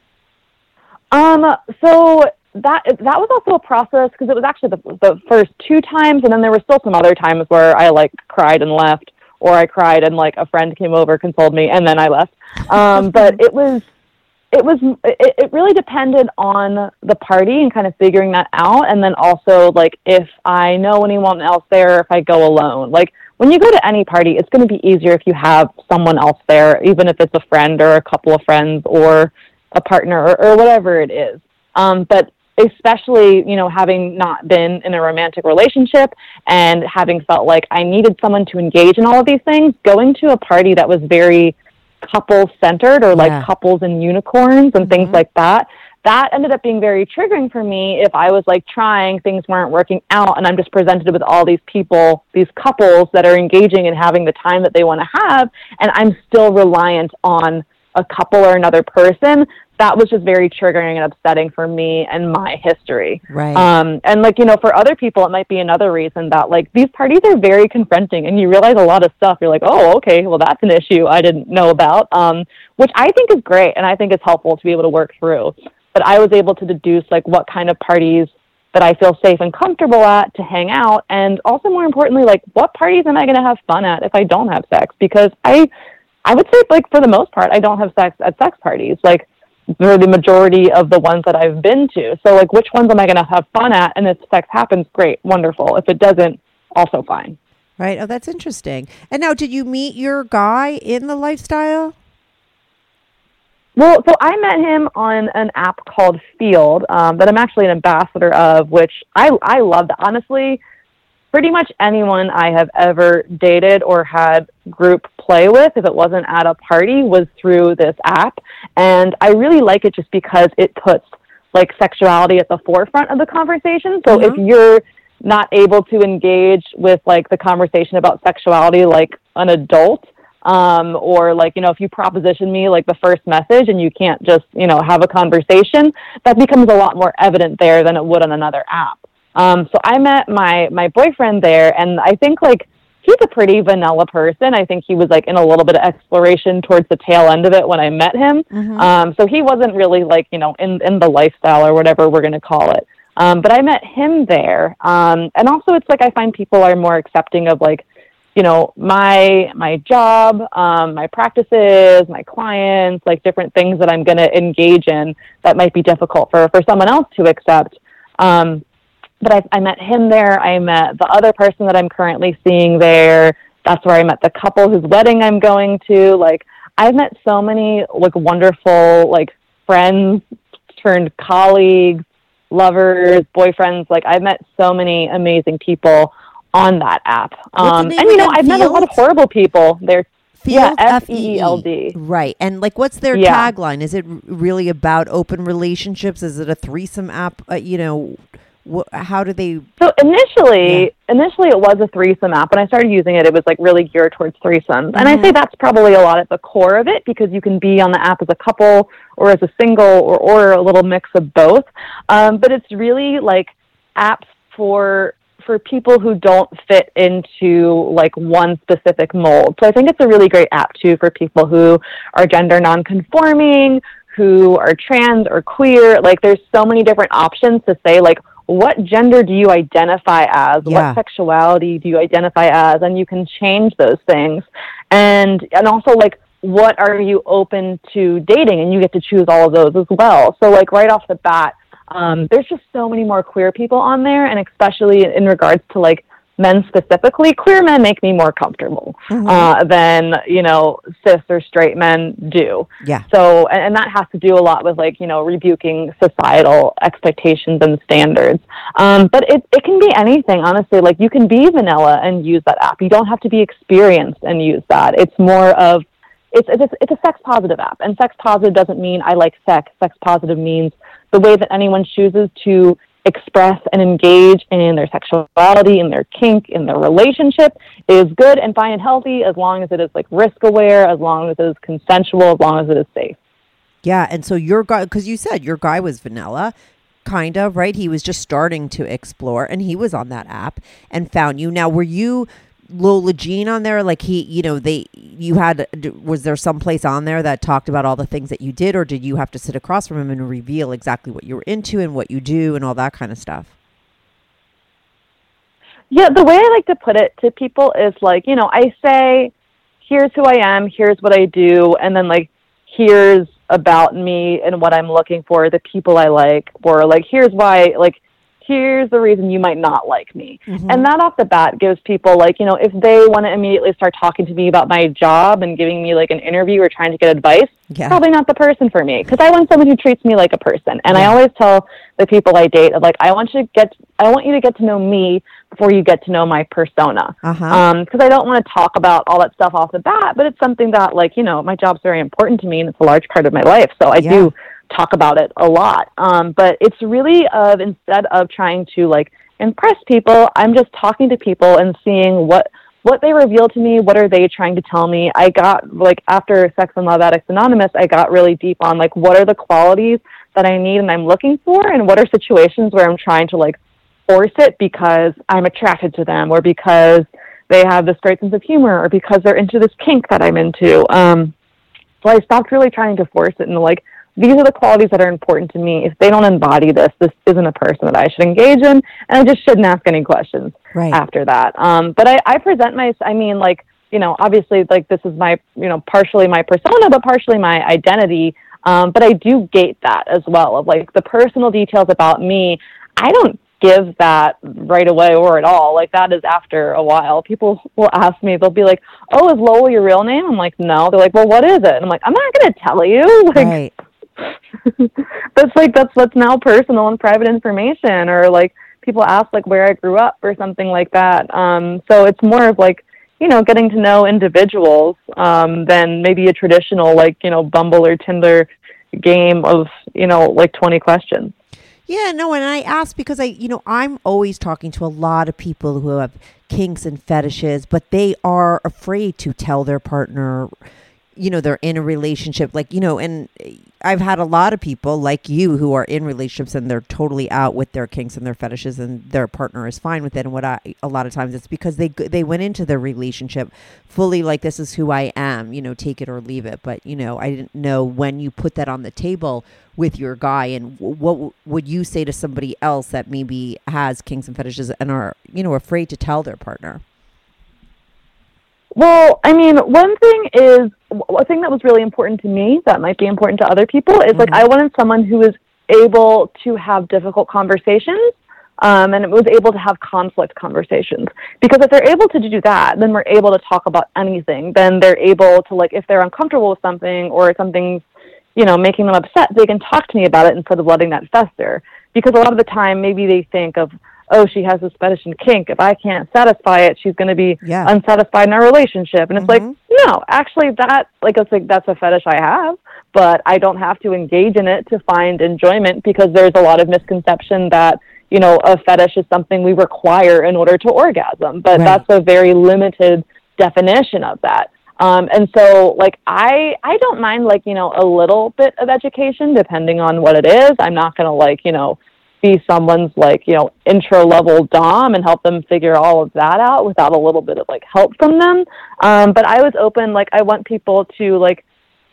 [SPEAKER 7] Um, so that that was also a process, because it was actually the, the first two times, and then there were still some other times where I like cried and left, or I cried and like a friend came over, consoled me, and then I left. Um, but it was it was it, it really depended on the party and kind of figuring that out, and then also like if I know anyone else there, if I go alone. Like when you go to any party, it's going to be easier if you have someone else there, even if it's a friend or a couple of friends or a partner or, or whatever it is. Um, but especially, you know, having not been in a romantic relationship and having felt like I needed someone to engage in all of these things, going to a party that was very couple centered, or like
[SPEAKER 6] Yeah.
[SPEAKER 7] couples and unicorns and
[SPEAKER 6] Mhm.
[SPEAKER 7] things like that, that ended up being very triggering for me. If I was like trying, things weren't working out, and I'm just presented with all these people, these couples that are engaging and having the time that they want to have, and I'm still reliant on a couple or another person, that was just very triggering and upsetting for me and my history.
[SPEAKER 6] Right.
[SPEAKER 7] Um, and like, you know, for other people, it might be another reason that like these parties are very confronting, and you realize a lot of stuff. You're like, oh, okay, well, that's an issue I didn't know about, um, which I think is great. And I think it's helpful to be able to work through. But I was able to deduce like what kind of parties that I feel safe and comfortable at to hang out. And also more importantly, like what parties am I going to have fun at if I don't have sex? Because I, I would say like for the most part, I don't have sex at sex parties. Like, for the majority of the ones that I've been to. So like, which ones am I going to have fun at? And if sex happens, great, wonderful. If it doesn't, also fine.
[SPEAKER 6] Right. Oh, that's interesting. And now, did you meet your guy in the lifestyle?
[SPEAKER 7] Well, so I met him on an app called Field um, that I'm actually an ambassador of, which I, I loved. Honestly, pretty much anyone I have ever dated or had group play with, if it wasn't at a party, was through this app. And I really like it just because it puts like sexuality at the forefront of the conversation. So
[SPEAKER 6] Mm-hmm.
[SPEAKER 7] if you're not able to engage with like the conversation about sexuality like an adult, um, or like, you know, if you proposition me like the first message and you can't just, you know, have a conversation, that becomes a lot more evident there than it would on another app. Um, so I met my, my boyfriend there, and I think like he's a pretty vanilla person. I think he was like in a little bit of exploration towards the tail end of it when I met him.
[SPEAKER 6] Mm-hmm.
[SPEAKER 7] Um, so he wasn't really like, you know, in, in the lifestyle or whatever we're going to call it. Um, but I met him there. Um, and also it's like, I find people are more accepting of like, you know, my, my job, um, my practices, my clients, like different things that I'm going to engage in that might be difficult for, for someone else to accept. Um, But I, I met him there. I met the other person that I'm currently seeing there. That's where I met the couple whose wedding I'm going to. Like, I've met so many, like, wonderful, like, friends turned colleagues, lovers, boyfriends. Like, I've met so many amazing people on that app. Um,
[SPEAKER 6] name
[SPEAKER 7] and, you know,
[SPEAKER 6] again?
[SPEAKER 7] I've met a lot of
[SPEAKER 6] Field?
[SPEAKER 7] horrible people there. Yeah,
[SPEAKER 6] Field,
[SPEAKER 7] F E E L D.
[SPEAKER 6] Right. And like, what's their
[SPEAKER 7] Yeah.
[SPEAKER 6] tagline? Is it r- really about open relationships? Is it a threesome app? Uh, you know, wh- how do they?
[SPEAKER 7] So initially,
[SPEAKER 6] Yeah.
[SPEAKER 7] initially it was a threesome app. When I started using it, it was like really geared towards threesomes. And I
[SPEAKER 6] Mm-hmm.
[SPEAKER 7] say that's probably a lot at the core of it, because you can be on the app as a couple or as a single, or, or a little mix of both. Um, but it's really like apps for for people who don't fit into like one specific mold. So I think it's a really great app too for people who are gender nonconforming, who are trans or queer. Like, there's so many different options to say like, what gender do you identify as?
[SPEAKER 6] Yeah.
[SPEAKER 7] What sexuality do you identify as? And you can change those things. And and also, like, what are you open to dating? And you get to choose all of those as well. So, like, right off the bat, um, there's just so many more queer people on there, and especially in regards to, like, men specifically, queer men make me more comfortable mm-hmm. uh, than, you know, cis or straight men do.
[SPEAKER 6] Yeah.
[SPEAKER 7] So, and, and that has to do a lot with, like, you know, rebuking societal expectations and standards. Um, but it, it can be anything, honestly. Like, you can be vanilla and use that app. You don't have to be experienced and use that. It's more of, it's, it's, it's a sex positive app. And sex positive doesn't mean I like sex. Sex positive means the way that anyone chooses to express and engage in their sexuality, in their kink, in their relationship is good and fine and healthy, as long as it is, like, risk aware, as long as it is consensual, as long as it is safe.
[SPEAKER 6] Yeah. And so your guy, because you said your guy was vanilla, kind of, right? He was just starting to explore, and he was on that app and found you. Now, were you Lola Jean on there? Like, he, you know, they, you had, was there some place on there that talked about all the things that you did, or did you have to sit across from him and reveal exactly what you were into and what you do and all that kind of stuff?
[SPEAKER 7] Yeah, the way I like to put it to people is, like, you know, I say, here's who I am, here's what I do, and then, like, here's about me and what I'm looking for, the people I like, or, like, here's why, like, here's the reason you might not like me. Mm-hmm. And that off the bat gives people, like, you know, if they want to immediately start talking to me about my job and giving me, like, an interview or trying to get advice, yeah. probably not the person for me. Because I want someone who treats me like a person. And yeah. I always tell the people I date, like, I want you to get, I want you to get to know me before you get to know my persona. Uh-huh. Um, because I don't want to talk about all that stuff off the bat, but it's something that, like, you know, my job's very important to me, and it's a large part of my life. So I yeah. do talk about it a lot. Um, but it's really of, instead of trying to, like, impress people, I'm just talking to people and seeing what, what they reveal to me. What are they trying to tell me? I got, like, after Sex and Love Addicts Anonymous, I got really deep on, like, what are the qualities that I need and I'm looking for, and what are situations where I'm trying to, like, force it because I'm attracted to them, or because they have this great sense of humor, or because they're into this kink that I'm into. Um, so I stopped really trying to force it, and, like, these are the qualities that are important to me. If they don't embody this, this isn't a person that I should engage in, and I just shouldn't ask any questions right. after that. Um, but I, I present my, I mean, like, you know, obviously, like, this is my, you know, partially my persona, but partially my identity. Um, but I do gate that as well, of, like, the personal details about me. I don't give that right away or at all. Like, that is after a while. People will ask me, they'll be like, oh, is Lola your real name? I'm like, no. They're like, well, what is it? And I'm like, I'm not going to tell you. Like, right. that's like that's that's now personal and private information. Or, like, people ask, like, where I grew up or something like that. Um, so it's more of, like, you know, getting to know individuals um, than maybe a traditional, like, you know, Bumble or Tinder game of, you know, like, twenty questions.
[SPEAKER 6] Yeah, no, and I ask because I, you know, I'm always talking to a lot of people who have kinks and fetishes, but they are afraid to tell their partner, you know, they're in a relationship, like, you know, and I've had a lot of people like you who are in relationships and they're totally out with their kinks and their fetishes, and their partner is fine with it. And what I, a lot of times it's because they, they went into their relationship fully like, this is who I am, you know, take it or leave it. But, you know, I didn't know when you put that on the table with your guy, and what w- would you say to somebody else that maybe has kinks and fetishes and are, you know, afraid to tell their partner?
[SPEAKER 7] Well, I mean, one thing is, one thing that was really important to me that might be important to other people is, mm-hmm. like, I wanted someone who was able to have difficult conversations um, and was able to have conflict conversations. Because if they're able to do that, then we're able to talk about anything. Then they're able to, like, if they're uncomfortable with something or something's, you know, making them upset, they can talk to me about it instead of letting that fester. Because a lot of the time, maybe they think of, oh, she has this fetish and kink. If I can't satisfy it, she's going to be yeah. unsatisfied in our relationship. And it's mm-hmm. like, no, actually that, like, it's like, that's a fetish I have, but I don't have to engage in it to find enjoyment, because there's a lot of misconception that, you know, a fetish is something we require in order to orgasm. But right. that's a very limited definition of that. Um, and so, like, I, I don't mind, like, you know, a little bit of education depending on what it is. I'm not going to, like, you know, be someone's, like, you know, intro level dom and help them figure all of that out without a little bit of, like, help from them. Um, but I was open, like, I want people to, like,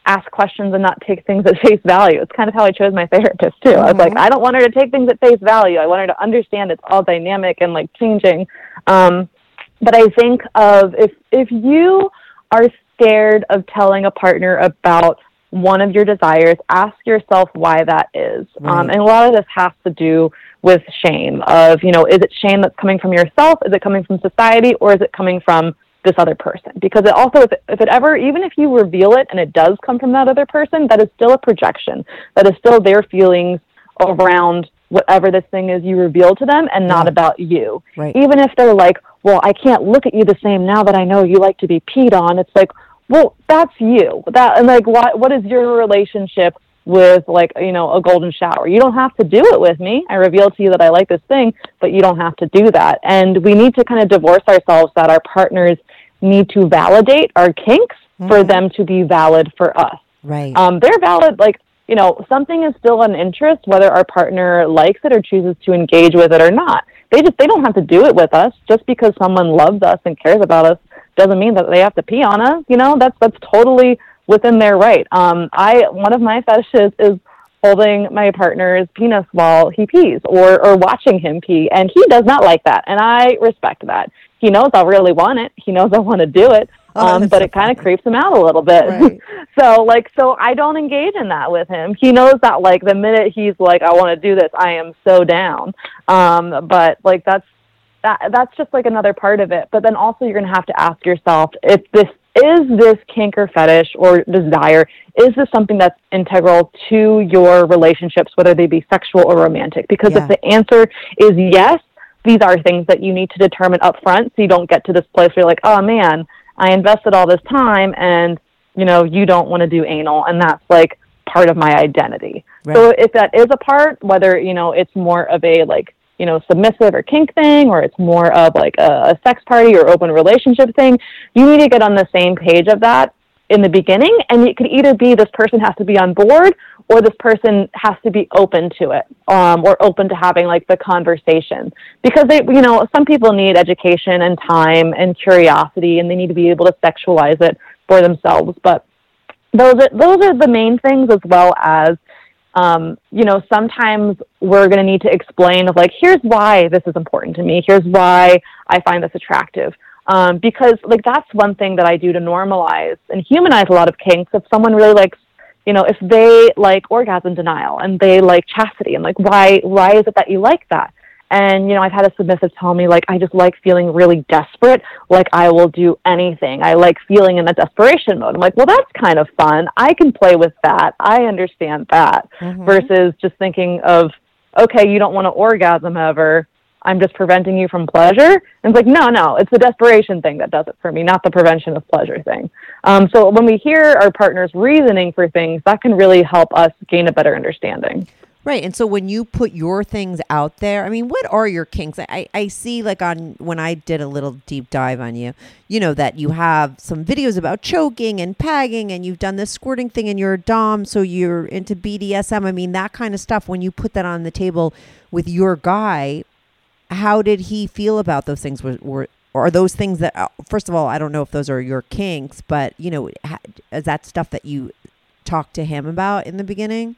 [SPEAKER 7] ask questions and not take things at face value. It's kind of how I chose my therapist too. Mm-hmm. I was like, I don't want her to take things at face value. I want her to understand it's all dynamic and like changing. Um, but I think of if, if you are scared of telling a partner about one of your desires, ask yourself why that is. Right. Um, and a lot of this has to do with shame of, you know, is it shame that's coming from yourself? Is it coming from society? Or is it coming from this other person? Because it also, if it, if it ever, even if you reveal it and it does come from that other person, that is still a projection. That is still their feelings around whatever this thing is you reveal to them and not yeah. about you.
[SPEAKER 6] Right.
[SPEAKER 7] Even if they're like, well, I can't look at you the same now that I know you like to be peed on. It's like, well, that's you. That and like, what what is your relationship with, like, you know, a golden shower? You don't have to do it with me. I reveal to you that I like this thing, but you don't have to do that. And we need to kind of divorce ourselves that our partners need to validate our kinks mm-hmm. for them to be valid for us.
[SPEAKER 6] Right.
[SPEAKER 7] Um, they're valid, like, you know, something is still an interest, whether our partner likes it or chooses to engage with it or not. They just, they don't have to do it with us. Just because someone loves us and cares about us doesn't mean that they have to pee on us. You know, that's, that's totally within their right. Um, I, one of my fetishes is holding my partner's penis while he pees or, or watching him pee. And he does not like that. And I respect that. He knows I really want it. He knows I want to do it. Um, oh, but it kind of creeps him out a little bit. Right. so like, so I don't engage in that with him. He knows that, like, the minute he's like, I want to do this, I am so down. Um, but like, that's, that, that's just like another part of it. But then also you're going to have to ask yourself if this is this kink or fetish or desire, is this something that's integral to your relationships, whether they be sexual or romantic? Because yeah. if the answer is yes, these are things that you need to determine up front so you don't get to this place where you're like, oh man, I invested all this time and, you know, you don't want to do anal, and that's like part of my identity. Right. So if that is a part, whether, you know, it's more of a like, you know, submissive or kink thing, or it's more of like a, a sex party or open relationship thing, you need to get on the same page of that in the beginning. And it could either be this person has to be on board or this person has to be open to it, um, or open to having like the conversation, because they, you know, some people need education and time and curiosity, and they need to be able to sexualize it for themselves. But those are, those are the main things, as well as, um, you know, sometimes we're going to need to explain of like, here's why this is important to me. Here's why I find this attractive. Um, because like, that's one thing that I do to normalize and humanize a lot of kinks. If someone really likes, you know, if they like orgasm denial and they like chastity, and like, why, why is it that you like that? And, you know, I've had a submissive tell me, like, I just like feeling really desperate. Like, I will do anything. I like feeling in a desperation mode. I'm like, well, that's kind of fun. I can play with that. I understand that. Mm-hmm. Versus just thinking of, okay, you don't want to orgasm ever. I'm just preventing you from pleasure. And it's like, no, no, it's the desperation thing that does it for me, not the prevention of pleasure thing. Um, so when we hear our partner's reasoning for things, that can really help us gain a better understanding.
[SPEAKER 6] Right. And so when you put your things out there, I mean, what are your kinks? I, I see, like, on when I did a little deep dive on you, you know, that you have some videos about choking and pagging, and you've done this squirting thing, and you're a dom, so you're into B D S M. I mean, that kind of stuff. When you put that on the table with your guy, how did he feel about those things? Were, were or are those things that, uh, first of all, I don't know if those are your kinks, but, you know, ha- is that stuff that you talked to him about in the beginning?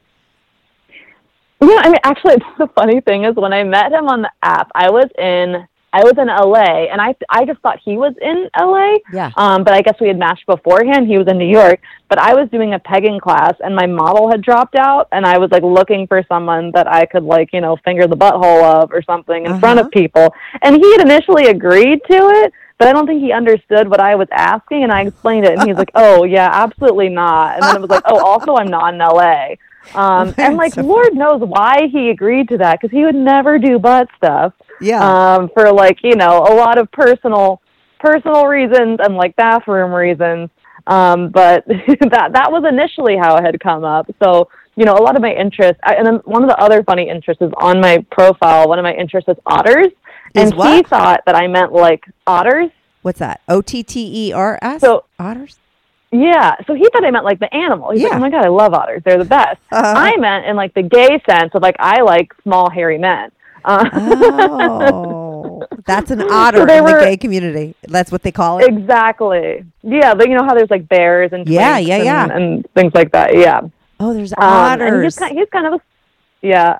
[SPEAKER 7] Yeah, I mean, actually, the funny thing is, when I met him on the app, I was in I was in L A, and I I just thought he was in L A.
[SPEAKER 6] Yeah.
[SPEAKER 7] Um, but I guess we had matched beforehand. He was in New York, but I was doing a pegging class, and my model had dropped out, and I was like looking for someone that I could, like, you know, finger the butthole of or something in uh-huh. front of people. And he had initially agreed to it, but I don't think he understood what I was asking, and I explained it, and he's like, "Oh yeah, absolutely not." And then it was like, "Oh, also I'm not in L A." Um, and like, so Lord knows why he agreed to that, because he would never do butt stuff.
[SPEAKER 6] Yeah.
[SPEAKER 7] Um, for like, you know, a lot of personal, personal reasons and like bathroom reasons. Um, but that, that was initially how it had come up. So, you know, a lot of my interests, I, and then one of the other funny interests is on my profile. One of my interests is otters.
[SPEAKER 6] Is
[SPEAKER 7] and
[SPEAKER 6] what?
[SPEAKER 7] he thought that I meant like otters.
[SPEAKER 6] What's that? O T T E R S?
[SPEAKER 7] So
[SPEAKER 6] otters?
[SPEAKER 7] Yeah, so he thought I meant like the animal. He's
[SPEAKER 6] yeah.
[SPEAKER 7] like, oh my God, I love otters. They're the best. Uh-huh. I meant in like the gay sense of like, I like small, hairy men. Uh-
[SPEAKER 6] oh. Oh, that's an otter
[SPEAKER 7] So they
[SPEAKER 6] in
[SPEAKER 7] were-
[SPEAKER 6] the gay community. That's what they call it.
[SPEAKER 7] Exactly. Yeah, but you know how there's like bears and
[SPEAKER 6] Yeah,
[SPEAKER 7] twinks
[SPEAKER 6] yeah,
[SPEAKER 7] and,
[SPEAKER 6] yeah.
[SPEAKER 7] and things like that. Yeah.
[SPEAKER 6] Oh, there's
[SPEAKER 7] Um, and
[SPEAKER 6] otters.
[SPEAKER 7] he's kind, he's kind of a, yeah.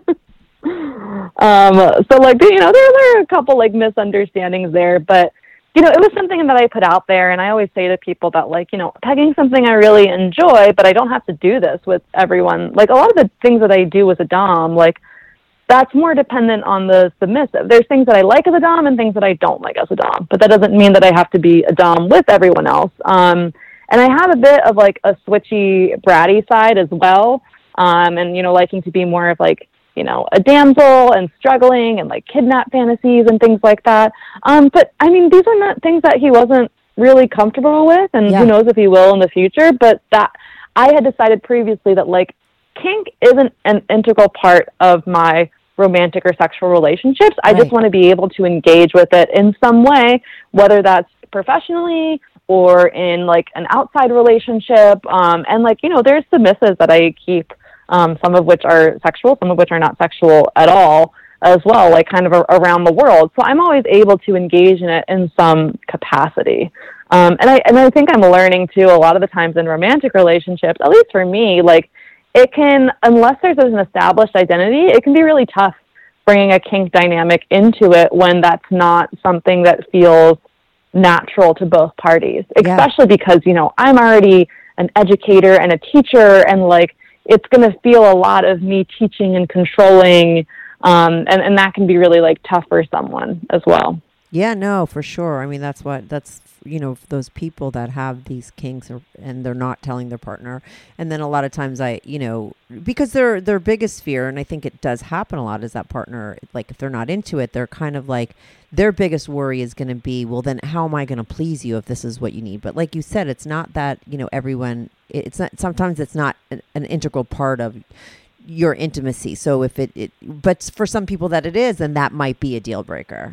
[SPEAKER 7] um, so like, you know, there, there are a couple like misunderstandings there, but you know, it was something that I put out there, and I always say to people that like, you know, pegging something I really enjoy, but I don't have to do this with everyone. Like a lot of the things that I do as a dom, like that's more dependent on the submissive. There's things that I like as a dom and things that I don't like as a dom, but that doesn't mean that I have to be a dom with everyone else. Um, and I have a bit of like a switchy, bratty side as well. Um, and, you know, liking to be more of like, you know, a damsel and struggling and like kidnap fantasies and things like that. Um, but I mean, these are not things that he wasn't really comfortable with, and
[SPEAKER 6] Yeah.
[SPEAKER 7] who knows if he will in the future. But that I had decided previously that like kink isn't an integral part of my romantic or sexual relationships. I
[SPEAKER 6] Right.
[SPEAKER 7] just want to be able to engage with it in some way, whether that's professionally or in like an outside relationship. Um, and like, you know, there's submissives that I keep, um, some of which are sexual, some of which are not sexual at all as well, like kind of a- around the world. So I'm always able to engage in it in some capacity. Um, and I, and I think I'm learning too, a lot of the times in romantic relationships, at least for me, like it can, unless there's an established identity, it can be really tough bringing a kink dynamic into it when that's not something that feels natural to both parties, especially because, you know, I'm already an educator and a teacher, and like, it's going to feel a lot of me teaching and controlling. Um, and, and that can be really like tough for someone as well.
[SPEAKER 6] Yeah, no, for sure. I mean, that's what, that's, you know, those people that have these kinks or, and they're not telling their partner. And then a lot of times I, you know, because their, their biggest fear, and I think it does happen a lot, is that partner, like if they're not into it, they're kind of like, their biggest worry is going to be, well, then how am I going to please you if this is what you need? But like you said, it's not that, you know, everyone, it's not, sometimes it's not an, an integral part of your intimacy. So if it, it, but for some people that it is, then that might be a deal breaker.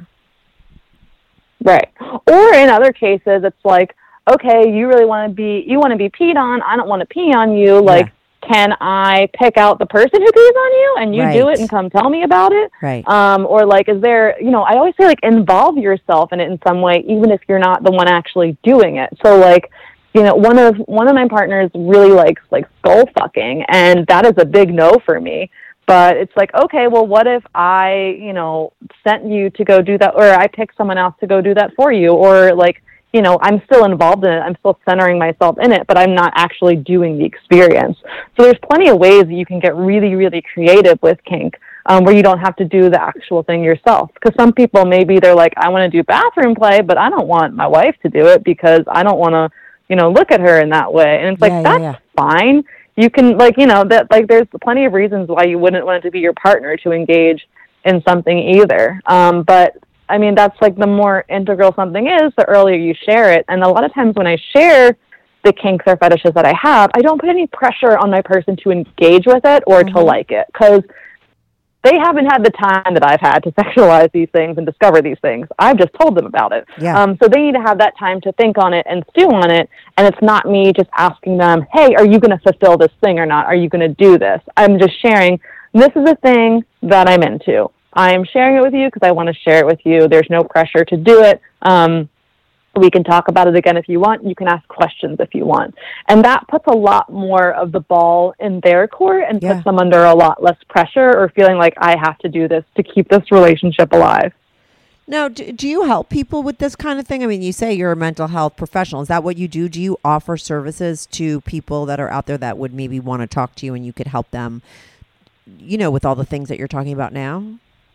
[SPEAKER 7] Right. Or in other cases, it's like, okay, you really want to be, you want to be peed on. I don't want to pee on you. Like, can I pick out the person who pees on you and you do
[SPEAKER 6] Right.
[SPEAKER 7] it and come tell me about it?
[SPEAKER 6] Right.
[SPEAKER 7] Um, or like, is there, you know, I always say like involve yourself in it in some way, even if you're not the one actually doing it. So like, you know, one of, one of my partners really likes like skull fucking, and that is a big no for me. But it's like, okay, well, what if I, you know, sent you to go do that, or I picked someone else to go do that for you, or like, you know, I'm still involved in it. I'm still centering myself in it, but I'm not actually doing the experience. So there's plenty of ways that you can get really, really creative with kink, um, where you don't have to do the actual thing yourself. Because some people, maybe they're like, I want to do bathroom play, but I don't want my wife to do it because I don't want to, you know, look at her in that way. And it's like,
[SPEAKER 6] Yeah, yeah,
[SPEAKER 7] that's
[SPEAKER 6] yeah.
[SPEAKER 7] fine. You can, like, you know, that, like, there's plenty of reasons why you wouldn't want it to be your partner to engage in something either. Um, but, I mean, that's, like, the more integral something is, the earlier you share it. And a lot of times when I share the kinks or fetishes that I have, I don't put any pressure on my person to engage with it or
[SPEAKER 6] Mm-hmm.
[SPEAKER 7] to like it, because they haven't had the time that I've had to sexualize these things and discover these things. I've just told them about it.
[SPEAKER 6] Yeah.
[SPEAKER 7] Um, so they need to have that time to think on it and stew on it. And it's not me just asking them, hey, are you going to fulfill this thing or not? Are you going to do this? I'm just sharing, this is a thing that I'm into. I'm sharing it with you because I want to share it with you. There's no pressure to do it. Um, we can talk about it again if you want. You can ask questions if you want. And that puts a lot more of the ball in their court and
[SPEAKER 6] Yeah.
[SPEAKER 7] puts them under a lot less pressure or feeling like I have to do this to keep this relationship alive.
[SPEAKER 6] Now, do, do you help people with this kind of thing? I mean, you say you're a mental health professional. Is that what you do? Do you offer services to people that are out there that would maybe want to talk to you and you could help them, you know, with all the things that you're talking about now?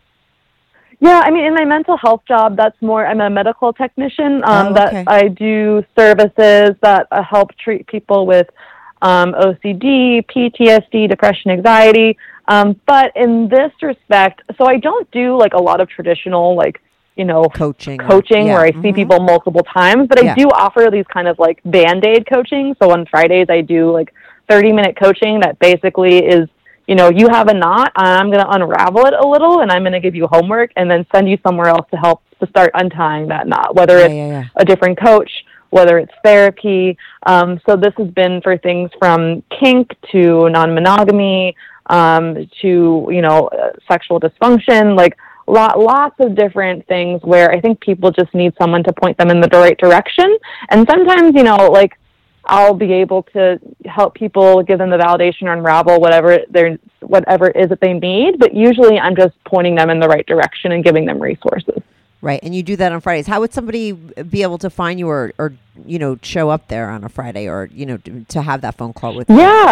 [SPEAKER 7] Yeah, I mean, in my mental health job, that's more, I'm a medical technician, um,
[SPEAKER 6] Oh, okay.
[SPEAKER 7] that I do services that uh, help treat people with um, O C D, P T S D, depression, anxiety. Um, but in this respect, so I don't do like a lot of traditional, like, you know,
[SPEAKER 6] Coaching.
[SPEAKER 7] coaching
[SPEAKER 6] Yeah,
[SPEAKER 7] where I see
[SPEAKER 6] mhm.
[SPEAKER 7] people multiple times, but
[SPEAKER 6] Yeah.
[SPEAKER 7] I do offer these kind of like Band-Aid coaching. So on Fridays, I do like thirty minute coaching that basically is, you know, you have a knot, and I'm going to unravel it a little, and I'm going to give you homework and then send you somewhere else to help to start untying that knot, whether
[SPEAKER 6] Yeah,
[SPEAKER 7] it's
[SPEAKER 6] yeah, yeah.
[SPEAKER 7] a different coach, whether it's therapy. Um, so this has been for things from kink to non-monogamy, um, to, you know, uh, sexual dysfunction. Like lot, lots of different things where I think people just need someone to point them in the right direction. And sometimes, you know, like I'll be able to help people, give them the validation or unravel whatever they're, whatever it is that they need. But usually I'm just pointing them in the right direction and giving them resources.
[SPEAKER 6] Right. And you do that on Fridays. How would somebody be able to find you or, or you know, show up there on a Friday or, you know, to, to have that phone call with you?
[SPEAKER 7] Yeah.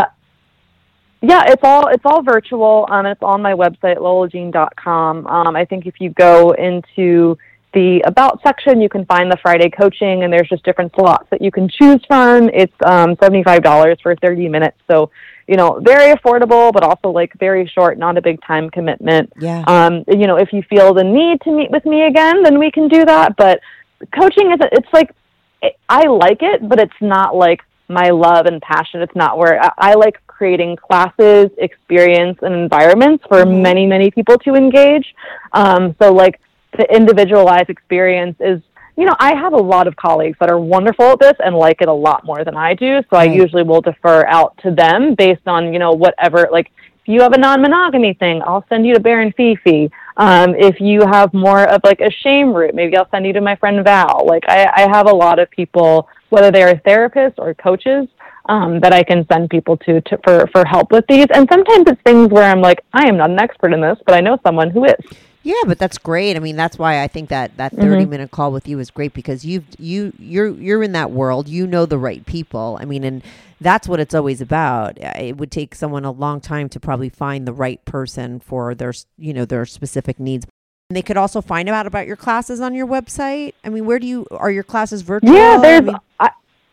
[SPEAKER 7] Yeah, it's all it's all virtual. Um, it's on my website, lola jean dot com. Um, I think if you go into the About section, you can find the Friday coaching, and there's just different slots that you can choose from. It's um, seventy-five dollars for thirty minutes. So, you know, very affordable, but also like very short, not a big time commitment.
[SPEAKER 6] Yeah.
[SPEAKER 7] Um, you know, if you feel the need to meet with me again, then we can do that. But coaching is, it's like, I like it, but it's not like my love and passion. It's not where I, I like creating classes, experience, and environments for mm-hmm. many, many people to engage. Um, so like the individualized experience is, you know, I have a lot of colleagues that are wonderful at this and like it a lot more than I do. So right. I usually will defer out to them based on, you know, whatever, like if you have a non-monogamy thing, I'll send you to Baron Fifi. Um, if you have more of like a shame route, maybe I'll send you to my friend Val. Like I, I have a lot of people, whether they're therapists or coaches, um, that I can send people to, to for, for help with these. And sometimes it's things where I'm like, I am not an expert in this, but I know someone who is.
[SPEAKER 6] Yeah, but that's great. I mean, that's why I think that that thirty mm-hmm. minute call with you is great because you've you you're you're in that world. You know the right people. I mean, and that's what it's always about. It would take someone a long time to probably find the right person for their you know their specific needs. And they could also find out about your classes on your website. I mean, where do you are your classes virtual?
[SPEAKER 7] Yeah, there's.
[SPEAKER 6] I mean,
[SPEAKER 7] I,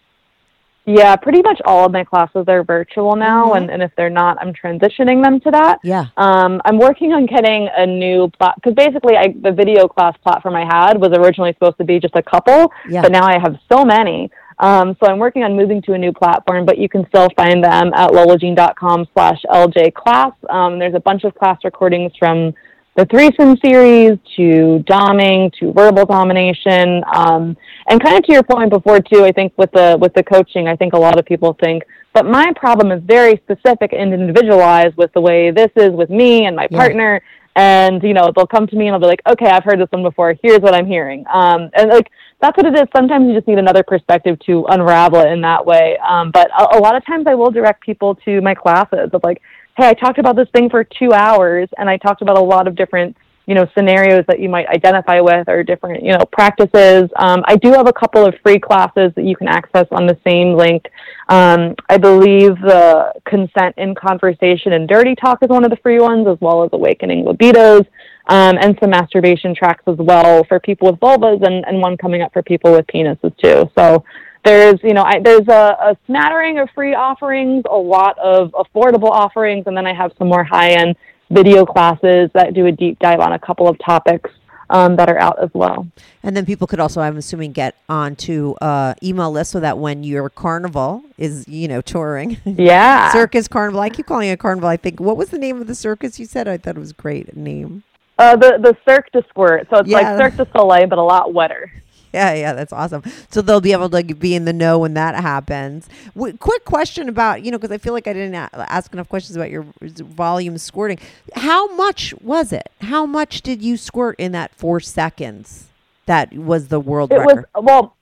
[SPEAKER 7] Yeah, pretty much all of my classes are virtual now, mm-hmm. and, and if they're not, I'm transitioning them to that.
[SPEAKER 6] Yeah.
[SPEAKER 7] Um, I'm working on getting a new plat because basically I, the video class platform I had was originally supposed to be just a couple,
[SPEAKER 6] yeah.
[SPEAKER 7] but now I have so many. Um, so I'm working on moving to a new platform, but you can still find them at lola jean dot com slash L J class. Um, there's a bunch of class recordings from the threesome series to doming to verbal domination, um, and kind of to your point before too. I think with the with the coaching, I think a lot of people think, but my problem is very specific and individualized with the way this is with me and my yeah. partner. And you know, they'll come to me and I'll be like, okay, I've heard this one before. Here's what I'm hearing. Um, and like that's what it is. Sometimes you just need another perspective to unravel it in that way. Um, but a, a lot of times I will direct people to my classes of like, hey, I talked about this thing for two hours and I talked about a lot of different, you know, scenarios that you might identify with or different, you know, practices. Um, I do have a couple of free classes that you can access on the same link. Um, I believe the Consent in Conversation and Dirty Talk is one of the free ones, as well as Awakening Libidos, um, and some masturbation tracks as well for people with vulvas and, and one coming up for people with penises too. So There's, you know, I, there's a, a smattering of free offerings, a lot of affordable offerings, and then I have some more high-end video classes that do a deep dive on a couple of topics um, that are out as well.
[SPEAKER 6] And then people could also, I'm assuming, get onto uh, email list so that when your carnival is, you know, touring.
[SPEAKER 7] Yeah.
[SPEAKER 6] Circus Carnival. I keep calling it a carnival, I think. What was the name of the circus you said? I thought it was a great name.
[SPEAKER 7] Uh, the, the Cirque du Squirt. So it's
[SPEAKER 6] yeah.
[SPEAKER 7] like Cirque du Soleil, but a lot wetter.
[SPEAKER 6] Yeah, yeah, that's awesome. So they'll be able to like, be in the know when that happens. W- quick question about, you know, because I feel like I didn't a- ask enough questions about your volume squirting. How much was it? How much did you squirt in that four seconds? That was the world
[SPEAKER 7] it
[SPEAKER 6] record.
[SPEAKER 7] Was, well,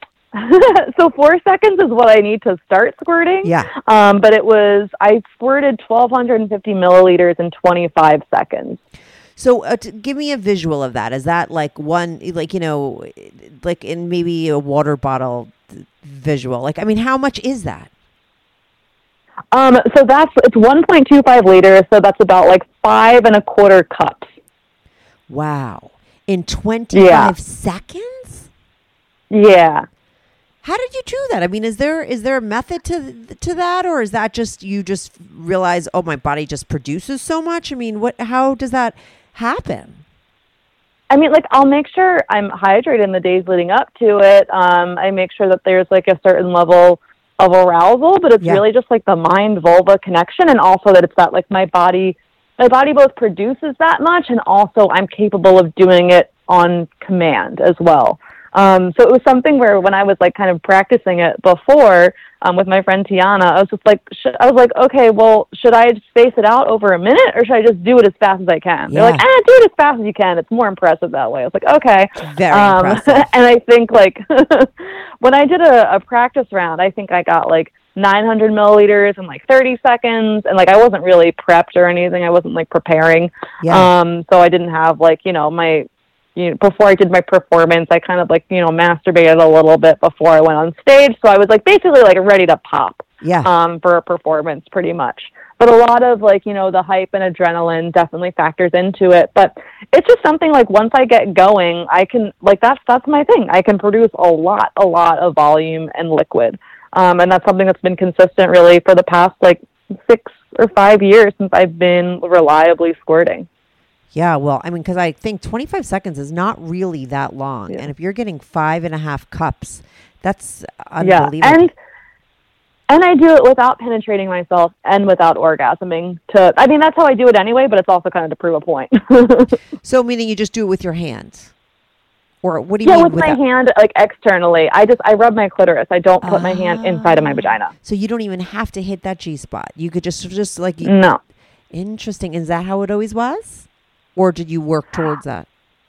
[SPEAKER 7] so four seconds is what I need to start squirting.
[SPEAKER 6] Yeah.
[SPEAKER 7] Um, but it was, I squirted twelve fifty milliliters in twenty-five seconds.
[SPEAKER 6] So uh, t- give me a visual of that. Is that like one, like, you know, like in maybe a water bottle visual? Like, I mean, how much is that?
[SPEAKER 7] Um, so that's, it's one point two five liters. So that's about like five and a quarter cups.
[SPEAKER 6] Wow. In twenty-five yeah. seconds?
[SPEAKER 7] Yeah.
[SPEAKER 6] How did you do that? I mean, is there is there a method to to that, or is that just you just realize, oh, my body just produces so much? I mean, what? How does that happen?
[SPEAKER 7] I mean, like, I'll make sure I'm hydrated in the days leading up to it. Um, I make sure that there's like a certain level of arousal, but it's yeah. really just like the mind vulva connection, and also that it's that like my body, my body both produces that much, and also I'm capable of doing it on command as well. Um, so it was something where when I was like kind of practicing it before, um, with my friend Tiana, I was just like, sh- I was like, okay, well, should I space it out over a minute or should I just do it as fast as I can?
[SPEAKER 6] Yeah.
[SPEAKER 7] They're like, ah, do it as fast as you can. It's more impressive that way. I was like, okay.
[SPEAKER 6] Very
[SPEAKER 7] um,
[SPEAKER 6] impressive.
[SPEAKER 7] And I think like when I did a, a practice round, I think I got like nine hundred milliliters in like thirty seconds. And like, I wasn't really prepped or anything. I wasn't like preparing.
[SPEAKER 6] Yeah.
[SPEAKER 7] Um, so I didn't have like, you know, my, you know, before I did my performance, I kind of like, you know, masturbated a little bit before I went on stage. So I was like basically like ready to pop
[SPEAKER 6] Yeah.
[SPEAKER 7] um, for a performance pretty much. But a lot of like, you know, the hype and adrenaline definitely factors into it. But it's just something like once I get going, I can like that's that's my thing. I can produce a lot, a lot of volume and liquid. Um, and that's something that's been consistent really for the past like six or five years since I've been reliably squirting.
[SPEAKER 6] Yeah, well, I mean, because I think twenty-five seconds is not really that long.
[SPEAKER 7] Yeah.
[SPEAKER 6] And if you're getting five and a half cups, that's
[SPEAKER 7] Yeah,
[SPEAKER 6] unbelievable.
[SPEAKER 7] and and I do it without penetrating myself and without orgasming. To I mean, that's how I do it anyway, but it's also kind of to prove a point.
[SPEAKER 6] So meaning you just do it with your hands? Or what do you
[SPEAKER 7] yeah,
[SPEAKER 6] mean
[SPEAKER 7] with my
[SPEAKER 6] that?
[SPEAKER 7] hand, like externally. I just, I rub my clitoris. I don't put my hand inside of my vagina.
[SPEAKER 6] So you don't even have to hit that G-spot. You could just, just like... you-
[SPEAKER 7] No.
[SPEAKER 6] Interesting. Is that how it always was? Or did you work towards that?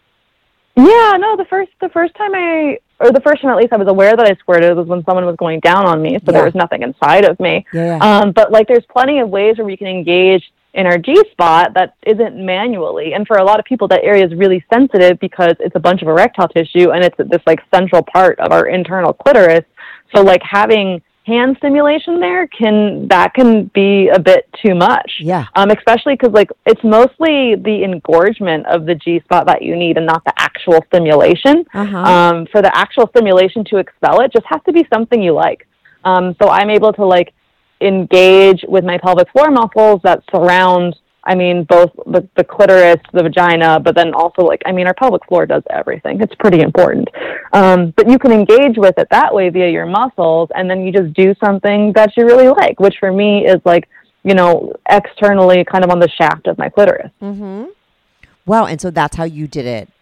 [SPEAKER 7] Yeah, no, the first, the first time I, or the first time at least I was aware that I squirted was when someone was going down on me. So
[SPEAKER 6] Yeah.
[SPEAKER 7] there was nothing inside of me.
[SPEAKER 6] Yeah, yeah.
[SPEAKER 7] Um, but like there's plenty of ways where we can engage in our G-spot that isn't manually. And for a lot of people, that area is really sensitive because it's a bunch of erectile tissue and it's this like central part of our internal clitoris. So like having hand stimulation there can, that can be a bit too much.
[SPEAKER 6] Yeah.
[SPEAKER 7] Um, especially because like it's mostly the engorgement of the G-spot that you need and not the actual stimulation.
[SPEAKER 6] Uh-huh.
[SPEAKER 7] Um, for the actual stimulation to expel it just has to be something you like. Um, so I'm able to like engage with my pelvic floor muscles that surround, I mean, both the, the clitoris, the vagina, but then also like, I mean, our pelvic floor does everything. It's pretty important. Um, but you can engage with it that way via your muscles, and then you just do something that you really like, which for me is like, you know, externally kind of on the shaft of my clitoris.
[SPEAKER 6] Mm-hmm. Wow. And so that's how you did it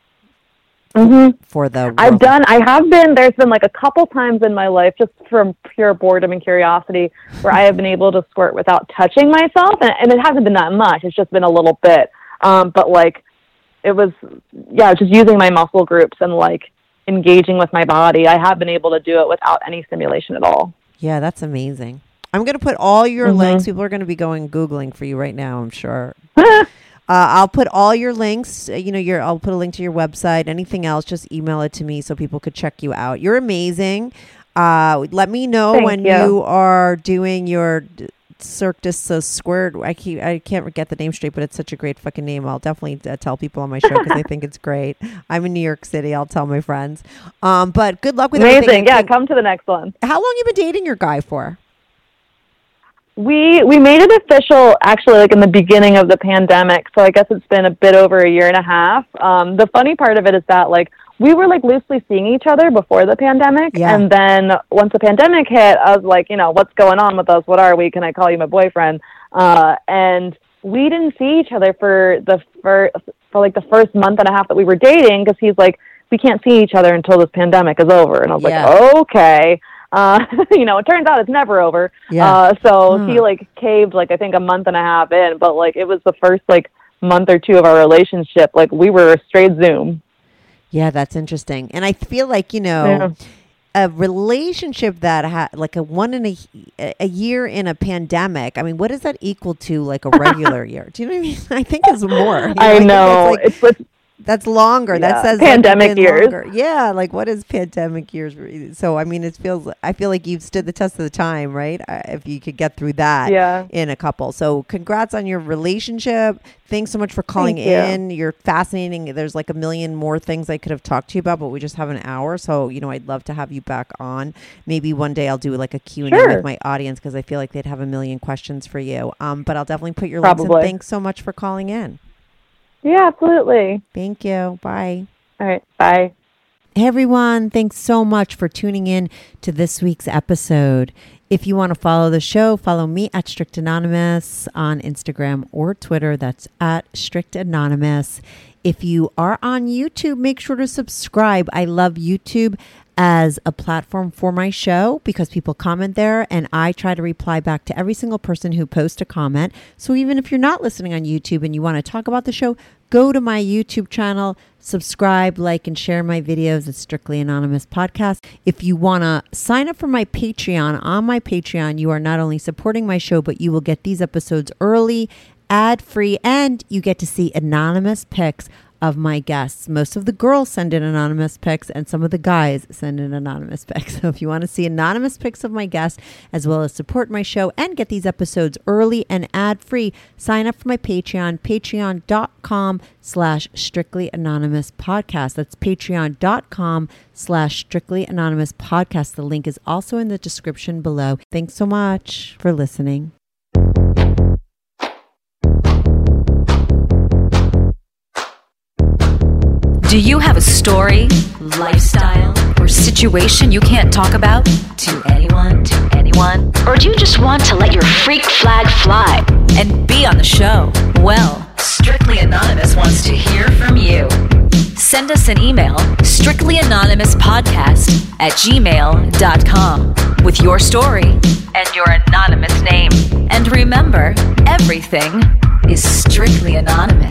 [SPEAKER 7] Mm-hmm.
[SPEAKER 6] for the...
[SPEAKER 7] I've
[SPEAKER 6] world.
[SPEAKER 7] done, I have been, there's been like a couple times in my life, just from pure boredom and curiosity, where I have been able to squirt without touching myself. And, and it hasn't been that much. It's just been a little bit. Um, but like, it was, yeah, just using my muscle groups and like engaging with my body. I have been able to do it without any stimulation at all.
[SPEAKER 6] Yeah, that's amazing. I'm going to put all your
[SPEAKER 7] Mm-hmm.
[SPEAKER 6] links. People are going to be going Googling for you right now, I'm sure. Uh, I'll put all your links, uh, you know, your, I'll put a link to your website, anything else, just email it to me so people could check you out. You're amazing. Uh, let me know
[SPEAKER 7] Thank
[SPEAKER 6] when
[SPEAKER 7] you.
[SPEAKER 6] you are doing your d- Cirque du Squirt. I keep, I can't get the name straight, but it's such a great fucking name. I'll definitely uh, tell people on my show because I think it's great. I'm in New York City. I'll tell my friends. Um, but good luck with
[SPEAKER 7] Amazing.
[SPEAKER 6] everything.
[SPEAKER 7] Yeah, come to the next one.
[SPEAKER 6] How long you been dating your guy for?
[SPEAKER 7] We we made it official actually like in the beginning of the pandemic, so I guess it's been a bit over a year and a half. Um, the funny part of it is that like we were like loosely seeing each other before the pandemic,
[SPEAKER 6] Yeah.
[SPEAKER 7] and then once the pandemic hit, I was like, you know, what's going on with us? What are we? Can I call you my boyfriend? Uh, and we didn't see each other for the first for like the first month and a half that we were dating because he's like, we can't see each other until this pandemic is over, and I was
[SPEAKER 6] Yeah.
[SPEAKER 7] like, okay. Uh, you know, it turns out it's never over.
[SPEAKER 6] Yeah.
[SPEAKER 7] Uh, so
[SPEAKER 6] Hmm.
[SPEAKER 7] he like caved like I think a month and a half in, but like it was the first like month or two of our relationship. Like we were straight Zoom.
[SPEAKER 6] Yeah, that's interesting. And I feel like, you know, a relationship that had like a one in a, a year in a pandemic. I mean, what does that equal to like a regular year? Do you know what I mean? I think it's more. You
[SPEAKER 7] I
[SPEAKER 6] think
[SPEAKER 7] know.
[SPEAKER 6] that's, like,
[SPEAKER 7] It's with
[SPEAKER 6] that's longer. That
[SPEAKER 7] Yeah.
[SPEAKER 6] says like,
[SPEAKER 7] Pandemic
[SPEAKER 6] it's been
[SPEAKER 7] years.
[SPEAKER 6] longer. Yeah, like what is pandemic years? So I mean, it feels. I feel like you've stood the test of the time, right? Uh, If you could get through that
[SPEAKER 7] Yeah.
[SPEAKER 6] in a couple. So congrats on your relationship. Thanks so much for calling
[SPEAKER 7] Thank you.
[SPEAKER 6] in. You're fascinating. There's like a million more things I could have talked to you about, but we just have an hour. So, you know, I'd love to have you back on. Maybe one day I'll do like a Q and A
[SPEAKER 7] Sure.
[SPEAKER 6] with my audience because I feel like they'd have a million questions for you. Um, but I'll definitely put your links in.
[SPEAKER 7] Probably.
[SPEAKER 6] Thanks so much for calling in.
[SPEAKER 7] yeah, absolutely.
[SPEAKER 6] Thank you. Bye.
[SPEAKER 7] All right, bye.
[SPEAKER 6] Hey everyone, thanks so much for tuning in to this week's episode. If you want to follow the show, follow me at Strict Anonymous on Instagram or Twitter. That's at Strict Anonymous. If you are on YouTube, make sure to subscribe. I love YouTube as a platform for my show because people comment there and I try to reply back to every single person who posts a comment. So even if you're not listening on YouTube and you want to talk about the show, go to my YouTube channel, subscribe, like, and share my videos at Strictly Anonymous Podcast. If you want to sign up for my Patreon, on my Patreon, you are not only supporting my show, but you will get these episodes early, ad-free, and you get to see anonymous pics of my guests. Most of the girls send in anonymous pics and some of the guys send in anonymous pics. So if you want to see anonymous pics of my guests, as well as support my show and get these episodes early and ad-free, sign up for my Patreon, patreon.com slash strictly anonymous podcast. That's patreon.com slash strictly anonymous podcast. The link is also in the description below. Thanks so much for listening.
[SPEAKER 2] Do you have a story, lifestyle, or situation you can't talk about to anyone, to anyone? Or do you just want to let your freak flag fly and be on the show? Well, Strictly Anonymous wants to hear from you. Send us an email, strictlyanonymouspodcast at gmail dot com, with your story and your anonymous name. And remember, everything is strictly anonymous.